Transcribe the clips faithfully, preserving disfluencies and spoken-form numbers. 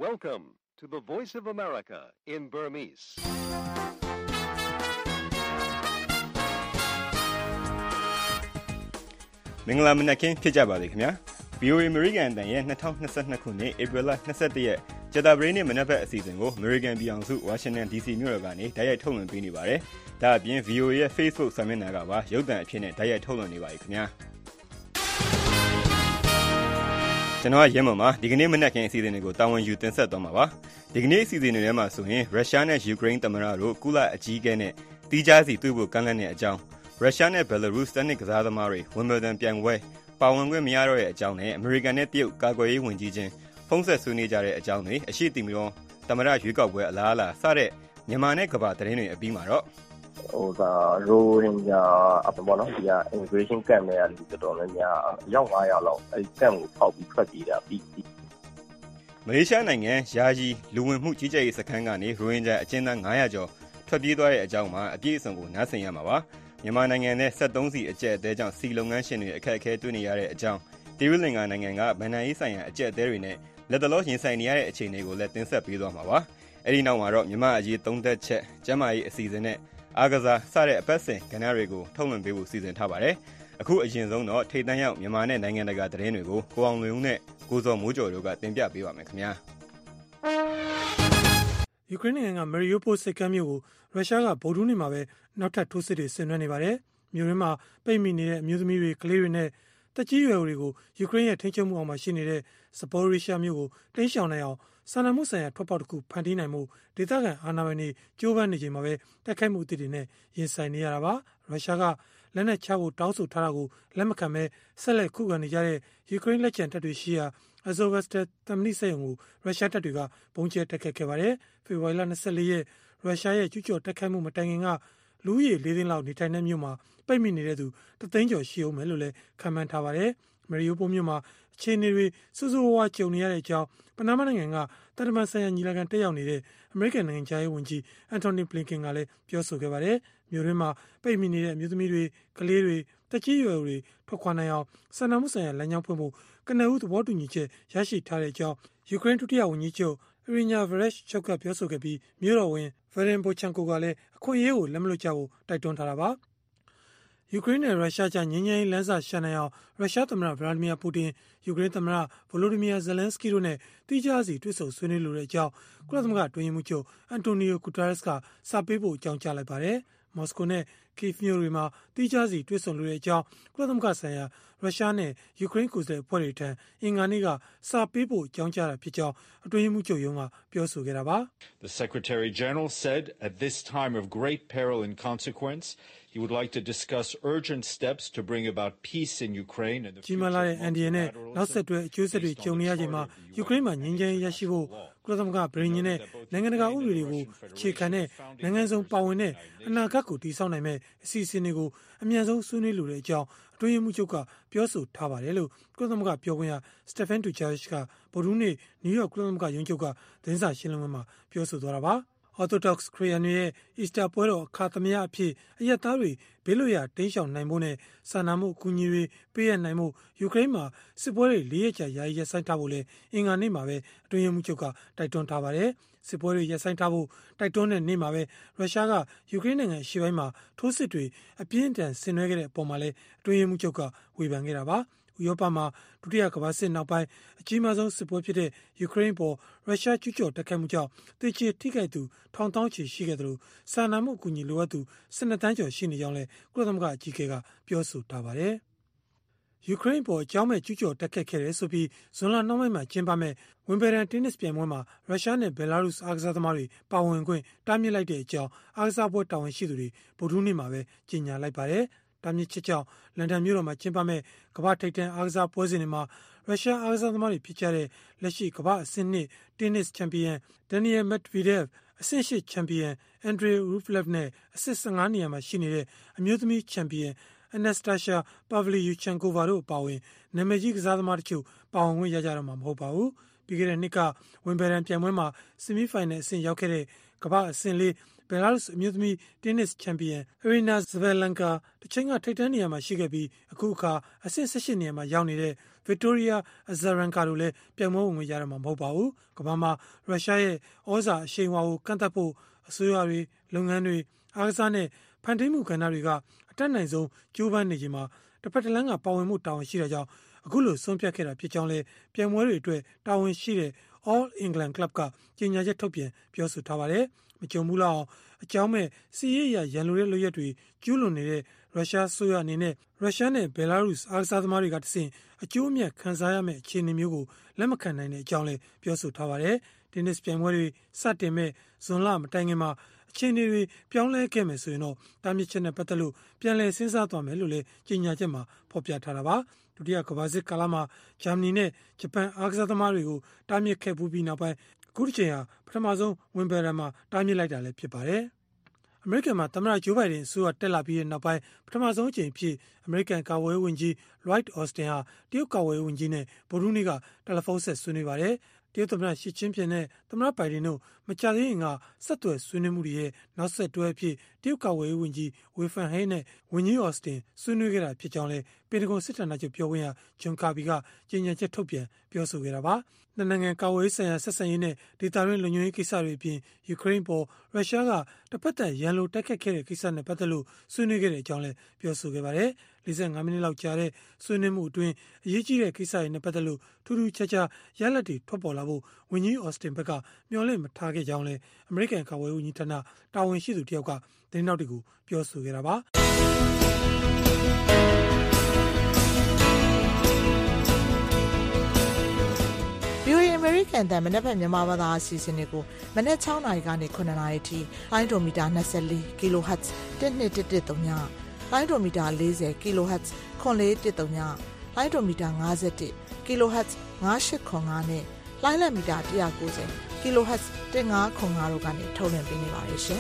Welcome to the Voice of America in Burmese. ။မင်္ဂလာမနက်ခင်းဖြစ်ကြပါစေခင်ဗျာ။ ဗွီအိုအေ American အတန်ရဲ့twenty twenty-twoခုနှစ် ဧပြီလtwenty-oneရက်ကြာသပတေးနေ့မနက်ဘက်အစီအစဉ်ကို American ပြည်အောင်စု Washington ဒီ စီ မြို့တော်ကနေတိုက်ရိုက်ထုတ်လွှင့်ပေးနေပါတယ်။ဒါအပြင် ဗွီအိုအေ ရဲ့ Facebook စာမျက်နှာကပါရုပ်သံအဖြစ်နဲ့တိုက်ရိုက်ထုတ်လွှင့်နေပါပြီခင်ဗျာ။ကျွန်တော်ရဲမော်မှာဒီကနေ့မနက်ခင်းအစီအစဉ်တွေကိုတာဝန်ယူတင်ဆက်သွားမှာပါ။ဒီကနေ့အစီအစဉ်တွေထဲမှာဆိုရင်ရုရှားနဲ့ယူကရိန်းသမ္မတတို့ကုလအကြီးအကဲနဲ့တီးခြားစီတွေ့ဖို့ကမ်းလှမ်းတဲ့အကြောင်းရုရှားနဲ့ဘယ်လာရုစ်တနစ်ကစားသမားတွေဝင်ဘယ်ဒန်ပြိုင်ပွဲပါဝင်ခွင့်မရတော့တဲ့အကြောင်းနဲ့အမေရိကန်နဲ့တရုတ်ကာကွယ်ရေးဝန်ကြီးချင်းဖုန်းဆက်ဆွေးနွေးကြတဲ့အကြောင်းတွေအရှိတီမီရောသမ္မတရွေးကောက်ပွဲအလားအလာစတဲ့မြန်မာနဲ့ကမ္ဘာသတင်းတွေအပြီးမှာတော့ဟိုဒါရိုဟင်ဂျာအပပေါ့နော်ဒီက immigration camp နဲ့လူတော်တော်များများရောက်fiveရာလောက်အဲဒီ camp ကိုဖောက်ပြီးထွက်ပြေးတာပြီးမလေးရှားနိုင်ငံယာယီလူဝင်မှုကြီးကြပ်ရေးစခန်းကနေရိုဟင်ဂျာအကျဉ်းသားnine hundredကျော်ထွက်ပြေးသွားတဲ့အကြောင်းမှာအပြည့်အစုံကိုနားဆင်ရမှာပါမြန်မာနိုင်ငံနဲ့စက်သုံးစီအကျက်အသေးကြောင့်စီလုပ်ငန်းရှင်တွေအခက်အခဲတွေ့နေရတဲ့အကြောင်းတီရီလင်္ကာနိုင်ငံကဗန်နာရေးဆိုင်ရာအကျက်အသေးတွေနဲ့လက်တလောရင်ဆိုင်နေရတဲ့အခြေအနေကိုလည်းတင်ဆက်ပေးသွားမှာပါအဲဒီနောက်မှာတော့မြန်မာအရေးသုံးသက်ချက်ကျန်းမာရေးအစီအစဉ်နဲ့အားကစားစတဲ့အပတ်စဉ်ကဏ္ဍတွေကိုထုတ်လွှင့်ပေးဖို့စီစဉ်ထားပါတယ်အခုအရင်ဆုံးတော့ထိပ်တန်းရောက်မြန်မာနဲ့နိုင်ငံတကာသတင်းတွေကိုကိုအောင်လွင်ဦးနဲ့ကိုစောမိုးကျော်တို့ကတင်ပြပေးပါမယ်ခင်ဗျာယူကရိန်းနိုင်ငံကမေရီယိုပိုစစ်ကမ်းမြို့ကိုရုရှားကဗုဒ္ဓဟူးနေ့မှာပဲနောက်ထပ်ထိုးစစ်တွေဆင်နွှဲနေပါတယ်။မြို့ရင်းမှာပိတ်မိနေတဲ့အမျိုးသမီးတွေကလေးတွေနဲ့တက်ကြီးရွယ်တွေကိုယူကရိန်းရဲ့ထိန်းချုပ်မှုအောက်မှာရှိနေတဲ့ဇပိုရီရှားမြို့ကိုတင်းရှောင်နိုင်အောင်စာနာမှုဆိုင်ရာထွက်ပေါက်တစ်ခုဖန်တီးနိုင်မှုဒေသခံအာဏာပိုင်တွေကြိုးပမ်းနေချိန်မှာပဲတိုက်ခိုက်မှုအသစ်တွေနဲ့ရင်ဆိုင်နေရတာပါ။ရုရှားကလက်နက်ချဖို့တောင်းဆိုထားတာကိုလက်မခံဘဲဆက်လက်ခုခံနေကြတဲ့ယူကရိန်းလက်ကျန်တပ်တွေရှိရာAzovstal တမဏိစက်ရုံကိုရုရှားတပ်တွေကဘုံကျဲတိုက်ခိုက်ခဲ့ပါတယ်။ဖေဖော်ဝါရီလtwenty-fourရက်ရုရှားရဲ့ကျူးကျော်တိုက်ခိုက်မှုမတိုင်ခင်ကလူဦးရေfourသိန်းလောက်နေထိုင်တဲ့မြို့မှာပိတ်မိနေတဲ့သူoneသိန်းကျော်ရှိအောင်မယ်လို့လည်းခန့်မှန်းထားပါတယ်။မေရီယိုပိုမြို့မှာအခြေအနေတွေစိုးစိုးဝါးဝါးကြုံနေရတဲ့အကြောင်းပနားမားနိုင်ငံကတန်တမန်ဆိုင်ရာညီလာခံတက်ရောက်နေတဲ့အမေရိကန်နိုင်ငံသားရေးဝန်ကြီးအန်တိုနီဘလင်ကန်ကလည်းပြောဆိုခဲ့ပါတယ်။မြို့ရင်းမှာပိတ်မိနေတဲ့အမျိုးသမီးတွေကလေးတွေတက်ကြီးရွယ်တွေထွက်ခွာနိုင်အောင်စာနာမှုဆိုင်ရာလမ်းကြောင်းဖွင့်ဖို့ကနဦးသဘောတူညီချက်ရရှိထားတဲ့အကြောင်းယူကရိန်းဒုတိယဝန်ကြီးချုပ်အရီညာဗရက်ချ်ကပြောဆိုခဲ့ပြီးမြို့တော်ဝန်ဗရင်ဘိုချန်ကိုကလည်းအခွင့်အရေးကိုလက်မလွတ်ကြဖို့တိုက်တွန်းထားတာပါယူကရိန်းနဲ့ရုရှားကြားငြိမ်းချမ်းရေးလမ်းစာရှာနိုင်အောင်ရုရှားသမ္မတဗလာဒီမီယာပူတင်ယူကရိန်းသမ္မတဗိုလိုဒီမီယာဇလန်စကီတို့နဲ့တိကျစီတွေ့ဆုံဆွေးနွေးလိုတဲ့အကြောင်းကုလသမဂ္ဂအတွင်းရေးမှူးချုပ်အန်တိုနီယိုဂူတာရက်စ်ကစာပေးဖို့အကြောင်းကြားလိုက်ပါတယ်မော်စကိုနဲ့ကိဗ်မြို့တွေမှာတိကျစီတွေ့ဆုံလိုတဲ့အကြောင်းကုလသမဂ္ဂဆိုင်ရာရုရှားနဲ့ယူကရိန်းကိုယ်စားလှယ်အဖွဲ့တွေထံအင်္ဂါနေ့ကစာပေးဖို့အကြောင်းကြားတာဖြစ်ကြောင်းအတွင်းရေးမှူးချုပ်ရုံးကပြောဆိုခဲ့တာပါ။ The Secretary General said at this time of great peril and consequence he would like to discuss urgent steps to bring about peace in Ukraine and the future of multilateralism နောက်ဆက်တွဲအကျိုးဆက်တွေကြုံနေရချိန်မှာယူကရိန်းမှာငြိမ်းချမ်းရေးရရှိဖို့ကုလသမဂ္ဂပြည်ညင်းနဲ့နိုင်ငံတကာဥပဒေတွေကိုအခြေခံတဲ့နိုင်ငံစုံပါဝင်တဲ့အနာဂတ်ကိုတည်ဆောက်နိုင်မဲ့အစီအစဉ်တွေကိုအမြန်ဆုံးဆွေးနွေးလိုတဲ့အကြောင်းအတွင်းရေးမှူးချုပ်ကပြောဆိုထားပါတယ်လို့ကုလသမဂ္ဂပြောခွင့်ရစတက်ဖန်ဒူဂျာရစ်ကဗုဒ္ဓဟူးနေ့နယူးယောက်ကုလသမဂ္ဂရုံးချုပ်ကသတင်းစာရှင်းလင်းပွဲမှာပြောဆိုသွားတာပါ။ Orthodox ခရစ်ယာန်တွေရဲ့အီစတာပွဲတော်အခါသမယအဖြစ်အရက်သားတွေဘေးလွတ်ရာတိမ်းရှောင်နိုင်ဖို့နဲ့စာနာမှုအကူအညီတွေပေးအပ်နိုင်မှုယူကရိန်းမှာစစ်ပွဲတွေလေးရက်ကြာယာယီရပ်ဆိုင်းထားဖို့လဲအင်္ဂါနေ့မှာပဲအတွင်းရေးမှူးချုပ်ကတိုက်တွန်းထားပါတယ်။စစ်ပွဲတွေရပ်ဆိုင်းထားဖို့တိုက်တွန်းတဲ့နေ့မှာပဲရုရှားကယူကရိန်းနိုင်ငံအရှေ့ပိုင်းမှာထိုးစစ်တွေအပြင်းအထန်ဆင်နွှဲခဲ့တဲ့အပေါ်မှာလဲအတွင်းရေးမှူးချုပ်ကဝေဖန်ခဲ့တာပါ။ဥရောပမှာဒုတိယကမ္ဘာစစ်နောက်ပိုင်းအကြီးမားဆုံးစစ်ပွဲဖြစ်တဲ့ယူကရိန်းပေါ်ရုရှားကျူးကျော်တိုက်ခိုက်မှုကြောင့်တေချေထိခိုက်သူထောင်သောင်းချီရှိခဲ့သလိုစာနာမှုအကူအညီလိုအပ်သူtwelveသန်းကျော်ရှိနေကြောင်းလည်းကုလသမဂ္ဂအကြီးအကဲကပြောဆိုထားပါတယ်။ယူကရိန်းပေါ်အကြောင်းမဲ့ကျူးကျော်တိုက်ခိုက်ခဲ့တယ်ဆိုပြီးဇွန်လနှောင်းပိုင်းမှာကျင်းပမဲ့ဝင်ဘယ်ဒန်တင်းနစ်ပြိုင်ပွဲမှာရုရှားနဲ့ဘယ်လာရုစ်အားကစားသမားတွေပါဝင်ခွင့်တားမြစ်လိုက်တဲ့အကြောင်းအားကစားပွဲတာဝန်ရှိသူတွေဗုဒ္ဓဟူးနေ့မှာပဲကြေညာလိုက်ပါတယ်။တားမြစ်ချက်ကြောင့်လန်ဒန်မြို့တော်မှာကျင်းပမဲ့ကမ္ဘာထိပ်တန်းအားကစားပွဲစဉ်တွေမှာရုရှားအားကစားသမားတွေဖြစ်ကြတဲ့လက်ရှိကမ္ဘာအဆင့်twoတင်းနစ်ချန်ပီယံဒန်နီယယ်မက်ဒ်ဗီဒက်အဆင့်eightချန်ပီယံအန်ဒရေရူဖလက်နဲ့အဆင့်fifteenနေရာမှာရှိနေတဲ့အမျိုးသမီးချန်ပီယံအနက်စတာရှာပဗလီယူချန်ကိုဗာတို့အပါအဝင်နာမည်ကြီးကစားသမားတချို့ပါဝင်ခွင့်ရကြတော့မှာမဟုတ်ပါဘူး။ပြီးခဲ့တဲ့နှစ်ကဝင်ဘယ်ရန်ပြိုင်ပွဲမှာဆီမီဖိုင်နယ်အဆင့်ရောက်ခဲ့တဲ့ကမ္ဘာအဆင့်လေးဘယ်လာရုစ်အမျိုးသမီးတင်းနစ်ချန်ပီယံအရီနာဇဗယ်လန်ကာတစ်ချိန်ကထိပ်တန်းနေရာမှာရှိခဲ့ပြီးအခုအခါအဆင့်၁၈နေရာမှာရောက်နေတဲ့ဗစ်တိုးရီးယားအဇာရန်ကာတို့လည်းပြိုင်ပွဲဝင်ဝင်ရတော့မှာမဟုတ်ပါဘူးကမ္ဘာမှာရုရှားရဲ့ဩဇာအရှိန်အဝါကိုကန့်သတ်ဖို့အစိုးရတွေလုပ်ငန်းတွေအားကစားနဲ့ဖန်တီးမှုကဏ္ဍတွေကအတက်နိုင်ဆုံးကြိုးပမ်းနေချိန်မှာတစ်ဖက်တစ်လမ်းကပါဝင်မှုတာဝန်ရှိတဲ့ကြောင့်အခုလိုဆုံးဖြတ်ခဲ့တာဖြစ်ကြောင်းလဲပြိုင်ပွဲတွေအတွက်တာဝန်ရှိတဲ့ All England Club ကကြေညာချက်ထုတ်ပြန်ပြောဆိုထားပါတယ်မကြုံဘူးလောက်အောင်အကြောင်းမဲ့စီးရဲရရန်လိုတဲ့လုပ်ရက်တွေကျူးလွန်နေတဲ့ရုရှားဆိုရအနေနဲ့ရုရှားနဲ့ဘယ်လာရုစ်အားကစားသမားတွေကတဆင့်အကျိုးအမြတ်ခံစားရမယ့်အခြေအနေမျိုးကိုလက်မခံနိုင်တဲ့အကြောင်းလည်းပြောဆိုထားပါတယ်။တင်းနစ်ပြိုင်ပွဲတွေစတင်မဲ့ဇွန်လမတိုင်ခင်မှာအခြေအနေတွေပြောင်းလဲခဲ့မယ်ဆိုရင်တော့တားမြစ်ချက်နဲ့ပတ်သက်လို့ပြန်လည်စဉ်းစားသွားမယ်လို့လည်းကြေညာချက်မှာဖော်ပြထားတာပါ။ဒုတိယကမ္ဘာစစ်ကာလမှာဂျာမနီနဲ့ဂျပန်အားကစားသမားတွေကိုတားမြစ်ခဲ့ပူးပြီးနောက်ပိုင်းအခုတစ်ချိန်ဟာပထမဆုံးဝင်ဘယ်ရန်မှာတားမြစ်လိုက်တာလည်းဖြစ်ပါတယ်။အမေရိကန်မှာသမ္မတဂျိုးဘိုင်ဒန်အစိုးရတက်လာပြီးတဲ့နောက်ပိုင်းပထမဆုံးအကြိမ်ဖြစ်အမေရိကန်ကာကွယ်ရေးဝန်ကြီး Lloyd Austin ဟာတရုတ်ကာကွယ်ရေးဝန်ကြီးနဲ့ဗုဒ္ဓဟူးနေ့ကတယ်လီဖုန်းဆက်ဆွေးနွေးပါတယ်။တရုတ်သမ္မတရှီကျင်းပင်နဲ့သမ္မတဘိုင်ဒန်တို့မကြာသေးခင်ကဆက်သွယ်ဆွေးနွေးမှုတွေရဲ့နောက်ဆက်တွဲအဖြစ်တရုတ်ကာကွယ်ရေးဝန်ကြီးဝေဖန်ဟိန်းနဲ့ဝန်ကြီး Austin ဆွေးနွေးခဲ့တာဖြစ်ကြောင်းလည်းပင်တဂွန်စစ်ဌာနချုပ်ပြောခွင့်ရဂျွန်ကာဘီကကြေညာချက်ထုတ်ပြန်ပြောဆိုခဲ့တာပါ။နှစ်နိုင်ငံကာကွယ်ရေးဆိုင်ရာဆက်ဆံရေးနဲ့ဒေသတွင်းလုံခြုံရေးကိစ္စတွေအပြင်ယူကရိန်းပေါ်ရုရှားကတစ်ဖက်သက်ရန်လိုတိုက်ခတ်ခဲ့တဲ့ကိစ္စနဲ့ပတ်သက်လို့ဆွေးနွေးခဲ့တဲ့အကြောင်းလည်းပြောဆိုခဲ့ပါတယ်။၄၅မိနစ်လောက်ကြာတဲ့ဆွေးနွေးမှုအတွင်းအရေးကြီးတဲ့ကိစ္စတွေနဲ့ပတ်သက်လို့ထူးထူးခြားခြားရလဒ်တွေထွက်ပေါ်လာဖို့ဝန်ကြီးအော်စတင်ဘက်ကမျှော်လင့်မထားခဲ့ကြောင်းလည်းအမေရိကန်ကာကွယ်ရေးဝန်ကြီးဌာနတာဝန်ရှိသူတယောက်ကသတင်းတောက်တွေကိုပြောဆိုခဲ့တာပါ။ဗီအိုအေ American တန်မနက်ဖြန်မြန်မာဘာသာအစီအစဉ်တွေကိုမနက်၆နာရီကနေခုနှစ်နာရီထိလိုင်းဒိုမီတာ၂၄ kHz တစ်နှစ်တစ်တစ်သုံးညလိုင်းဒိုမီတာ၄၀ kHz ခွန်လေးတစ်သုံးညလိုင်းဒိုမီတာ၅၁ kHz ၅၈ခွန်၅နဲ့လိုင်းလက်မီတာ၁၉၀ kHz ၁၅ခွန်၅တို့ကနေထုတ်လွှင့်ပေးနေပါတယ်ရှင်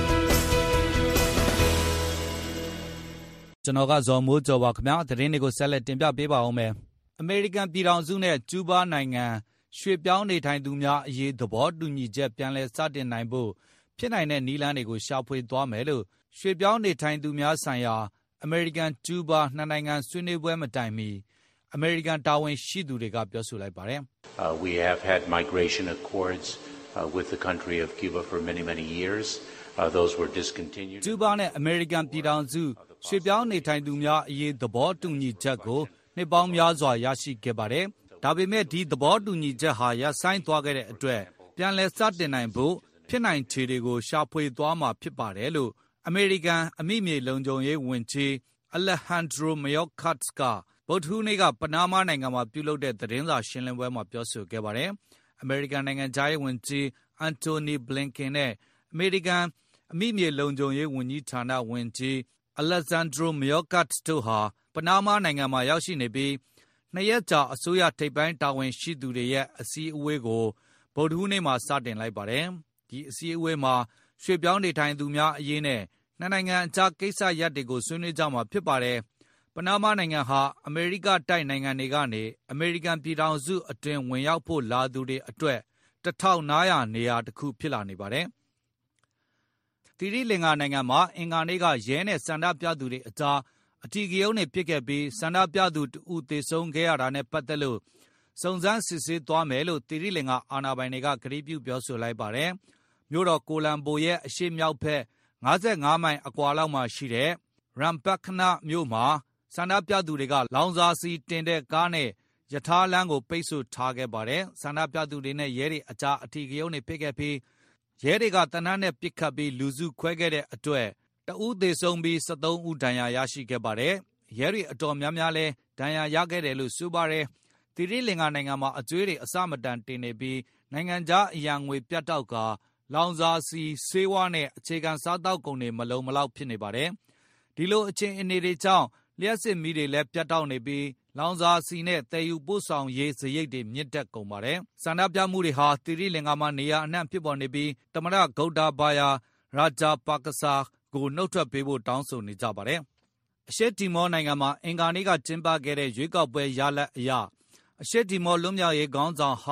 ကျွန်တော်ကဇော်မိုးကျော်ပါခင်ဗျာသတင်းတွေကိုဆက်လက်တင်ပြပေးပါဦးမယ်အမေရိကန်ပြည်ထောင်စုနဲ့ကျူးဘားနိုင်ငံရွှေပြောင်းနေထိုင်သူများအရေးသဘောတူညီချက်ပြန်လည်စတင်နိုင်ဖို့ဖြစ်နိုင်တဲ့နည်းလမ်းတွေကိုရှာဖွေသွားမယ်လို့ရွှေပြောင်းနေထိုင်သူများဆိုင်ရာအမေရိကန်ကျူးဘားနှစ်နိုင်ငံဆွေးနွေးပွဲမတိုင်မီအမေရိကန်တာဝန်ရှိသူတွေကပြောဆိုလိုက်ပါတယ်။ uh, We have had migration accords uh, with the country of Cuba for many many years. Uh, those were discontinued. ကျူးဘားနဲ့အမေရိကန်ပြည်ထောင်စုရွှေပြောင်းနေထိုင်သူများအရေးသဘောတူညီချက်ကိုနှစ်ပေါင်းများစွာရရှိခဲ့ပါတယ်။ဒါပေမဲ့ဒီသဘောတူညီချက်ဟာရပ်ဆိုင်းသွားခဲ့တဲ့အတွက်ပြန်လည်စတင်နိုင်ဖို့ဖြစ်နိုင်ခြေတွေကိုရှာဖွေသွားမှာဖြစ်ပါတယ်လို့အမေရိကန်အမိမြေလုံခြုံရေးဝန်ကြီးအလက်ဟန်ဒရိုမယော့ခတ်စ်ကဗုဒ္ဓဟူးနေ့ကပနားမားနိုင်ငံမှာပြုလုပ်တဲ့သတင်းစာရှင်းလင်းပွဲမှာပြောဆိုခဲ့ပါတယ်။အမေရိကန်နိုင်ငံခြားရေးဝန်ကြီးအန်တိုနီဘလင်ကန်နဲ့အမေရိကန်အမိမြေလုံခြုံရေးဝန်ကြီးဌာနဝန်ကြီးအလက်ဇန်ဒရိုမယော့ခတ်စ်တို့ဟာပနားမားနိုင်ငံမှာရောက်ရှိနေပြီးနှစ်ရက်ကြာအစိုးရထိပ်ပိုင်းတာဝန်ရှိသူတွေရဲ့အစည်းအဝေးကိုဗုဒ္ဓဟူးနေ့မှာစတင်လိုက်ပါတယ်။ဒီအစည်းအဝေးမှာရွှေပြောင်းနေထိုင်သူများအရေးနဲ့နှစ်နိုင်ငံအကြားကိစ္စရပ်တွေကိုဆွေးနွေးကြမှာဖြစ်ပါတယ်။ပနားမားနိုင်ငံဟာအမေရိကတိုက်နိုင်ငံတွေကနေအမေရိကန်ပြည်ထောင်စုအတွင်းဝင်ရောက်ဖို့လာသူတွေအတွက်တထောက်နားရနေရာတစ်ခုဖြစ်လာနေပါတယ်။သီရိလင်္ကာနိုင်ငံမှာအင်္ဂါနေ့ကရဲနဲ့ဆန္ဒပြသူတွေအကြားအထီးကရုဏ်းတွေဖြစ်ခဲ့ပြီးဆန္ဒပြသူတဦးသေဆုံးခဲ့ရတာနဲ့ပတ်သက်လို့စုံစမ်းစစ်ဆေးသွားမယ်လို့သီရိလင်္ကာအာဏာပိုင်တွေကကတိပြုပြောဆိုလိုက်ပါတယ်။မြို့တော်ကိုလံဘိုရဲ့အရှေ့မြောက်ဘက်၅၅မိုင်အကွာလောက်မှာရှိတဲ့ရမ်ပက်ခနမြို့မှာဆန္ဒပြသူတွေကလောင်စာဆီတင်တဲ့ကားနဲ့ရထားလမ်းကိုပိတ်ဆို့ထားခဲ့ပါတယ်။ဆန္ဒပြသူတွေနဲ့ရဲတွေအကြားအထီးကရုဏ်းတွေဖြစ်ခဲ့ပြီးရဲတွေကတနက်နဲ့ပစ်ခတ်ပြီးလူစုခွဲခဲ့တဲ့အတွက်တဦးသေဆုံးပြီး၁၃ဦးဒဏ်ရာရရှိခဲ့ပါတယ်။ရဲတွေအတော်များများလဲဒဏ်ရာရခဲ့တယ်လို့ဆိုပါတယ်။သီရိလင်္ကာနိုင်ငံမှာအကျွေးတွေအစမတန်တင်နေပြီးနိုင်ငံခြားအရန်ငွေပြတ်တောက်ကလောင်စာဆီဆေးဝါးနဲ့အခြေခံစားသောက်ကုန်တွေမလုံမလောက်ဖြစ်နေပါတယ်။ဒီလိုအခြေအနေတွေကြောင့်လျှက်စစ်မီးတွေလည်းပြတ်တောက်နေပြီးလောင်စာဆီနဲ့သယ်ယူပို့ဆောင်ရေးစရိတ်တွေမြင့်တက်ကုန်ပါတယ်။ဆန္ဒပြမှုတွေဟာသီရိလင်္ကာမှာနေရာအနှံ့ဖြစ်ပေါ်နေပြီးသမ္မတဂௌတာဘာယာရာဂျာပါကစာကိုနှုတ်ထွက်ပေးဖို့တောင်းဆိုနေကြပါတယ်။အရှေ့တီမောနိုင်ငံမှာအင်္ဂါနေ့ကကျင်းပခဲ့တဲ့ရွေးကောက်ပွဲရလဒ်အရအရှေ့တီမောလွတ်မြောက်ရေးခေါင်းဆောင်ဟောင်း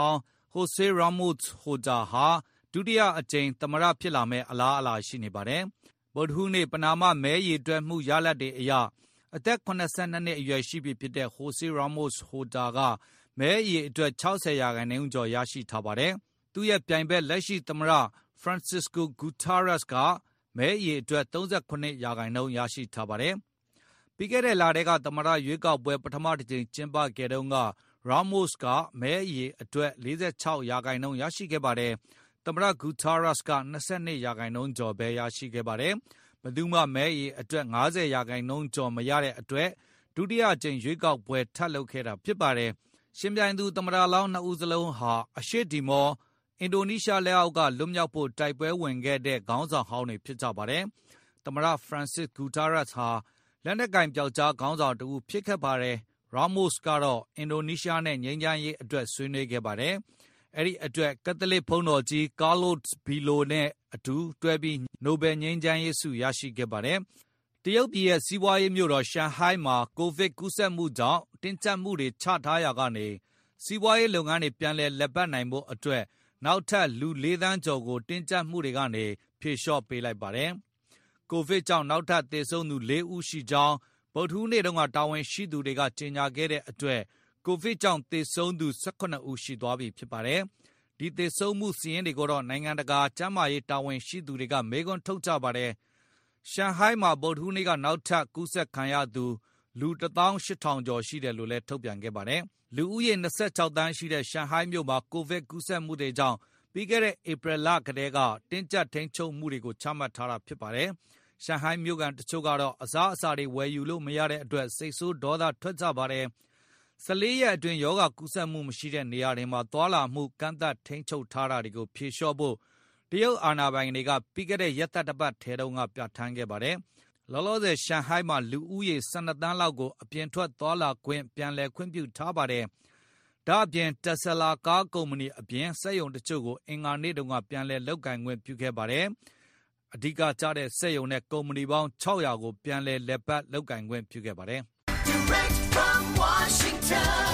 Jose Ramos Horta ဟာဒုတိယအကြိမ်သမ္မတဖြစ်လာမယ့်အလားအလာရှိနေပါတယ်။ဗုဒ္ဓဟူးနေ့ပနာမမဲရေတွက်မှုရလဒ်တွေအရအသက်၇၂နှစ်အရွယ်ရှိပြီဖြစ်တဲ့ Jose Ramos Horta ကမဲရေအတွက်၆၀ရာခိုင်နှုန်းကျော်ရရှိထားပါတယ်။သူ့ရဲ့ပြိုင်ဘက်လက်ရှိသမ္မတ Francisco Guterres ကမဲရေအတွက်၃၇ရာခိုင်နှုန်းရရှိထားပါတယ်။ပြီးခဲ့တဲ့လတည်းကသမ္မတရွေးကောက်ပွဲပထမတစ်ကြိမ်ကျင်းပခဲ့တုန်းက Ramos ကမဲရေအတွက်၄၆ရာခိုင်နှုန်းရရှိခဲ့ပါတယ်။သမ္မတ Guterres က၂၂ရာခိုင်နှုန်းကျော်ပဲရရှိခဲ့ပါတယ်။ဘယ်သူမှမဲရေအတွက်၅၀ရာခိုင်နှုန်းကျော်မရတဲ့အတွက်ဒုတိယအကြိမ်ရွေးကောက်ပွဲထပ်လုပ်ခဲ့တာဖြစ်ပါတယ်။ရှင်ပြိုင်သူသမ္မတလောင်းနှစ်ဦးစလုံးဟာအရှေ့တီမော်အင်ဒိုနီးရှားလက်အောက်ကလွတ်မြောက်ဖို့တိုက်ပွဲဝင်ခဲ့တဲ့ခေါင်းဆောင်ဟောင်းတွေဖြစ်ကြပါတယ်။သမ္မတ Francis Guterres ဟာလက်နက်ကင်ပျောက်ကြားခေါင်းဆောင်တူဖြစ်ခဲ့ပါတယ်။ Ramos ကတော့အင်ဒိုနီးရှားနဲ့ငြိမ်းချမ်းရေးအတွက်ဆွေးနွေးခဲ့ပါတယ်။အဲဒီအတွက်ကက်သလစ်ဘုန်းတော်ကြီး Carlos Belo နဲ့အတူတွဲပြီးနိုဘယ်ငြိမ်းချမ်းရေးဆုရရှိခဲ့ပါတယ်။တရုတ်ပြည်ရဲ့စီးပွားရေးမြို့တော်ရှန်ဟိုင်းမှာကိုဗစ်ကူးစက်မှုကြောင့်တင်းကျပ်မှုတွေချထားရာကနေစီးပွားရေးလုပ်ငန်းတွေပြန်လည်လက်ပတ်နိုင်ဖို့အတွက်နောက်ထပ်လူ၄သန်းကျော်ကိုတင်းကျပ်မှုတွေကနေဖြေလျှော့ပေးလိုက်ပါတယ်။ကိုဗစ်ကြောင့်နောက်ထပ်သေဆုံးသူ၄ဦးရှိကြောင်းဗုဒ္ဓဟူးနေ့တုန်းကတာဝန်ရှိသူတွေကကြေညာခဲ့တဲ့အတွက်ကိုဗစ်ကြောင့်သေဆုံးသူ၁၇ဦးရှိသွားပြီဖြစ်ပါတယ်။ဒီသေဆုံးမှုစီးရင်တွေကိုတော့နိုင်ငံတကာကျန်းမာရေးတာဝန်ရှိသူတွေကမေးခွန်းထုတ်ကြပါတယ်။ရှန်ဟိုင်းမှာဗုဒ္ဓဟူးနေ့ကနောက်ထပ်ကူးစက်ခံရသူလူတစ်သောင်းရှစ်ထောင်ကျော်ရှိတယ်လို့လည်းထုတ်ပြန်ခဲ့ပါတယ်။လူဦးရေ၂၆သန်းရှိတဲ့ရှန်ဟိုင်းမြို့မှာကိုဗစ်ကူးစက်မှုတွေကြောင့်ပြီးခဲ့တဲ့ဧပြီလကတည်းကတင်းကျပ်ထိန်းချုပ်မှုတွေကိုချမှတ်ထားတာဖြစ်ပါတယ်။ရှန်ဟိုင်းမြို့ကန်တချို့ကတော့အစားအစာတွေဝယ်ယူလို့မရတဲ့အတွက်စိတ်ဆိုးဒေါသထွက်ကြပါတယ်။၁၄ရက်အတွင်းယောဂကူးစက်မှုမရှိတဲ့နေရာတွေမှာသွာလာမှုကန့်သတ်ထိန်းချုပ်ထားတာတွေကိုဖြေလျှော့ဖို့တရုတ်အာဏာပိုင်တွေကပြီးခဲ့တဲ့ရက်သတ္တပတ်ထဲတုန်းကပြဋ္ဌာန်းခဲ့ပါတယ်။လောလောဆယ်ရှန်ဟိုင်းမှာလူဦးရေ၁၂သန်းလောက်ကိုအပြင်ထွက်သွားလာခွင့်ပြန်လည်ခွင့်ပြုထားပါတယ်။ဒါ့အပြင်တက်ဆလာကားကုမ္ပဏီအပြင်စက်ရုံတချို့ကိုအင်္ဂါနေ့တုန်းကပြန်လည်လုပ်ကိုင်ခွင့်ပြုခဲ့ပါတယ်။အဓိကကျတဲ့စက်ရုံနဲ့ကုမ္ပဏီပေါင်း၆၀၀ကိုပြန်လည်လက်ပတ်လုပ်ကိုင်ခွင့်ပြုခဲ့ပါတယ်။ Direct from Washington,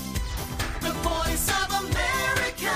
the voice of America,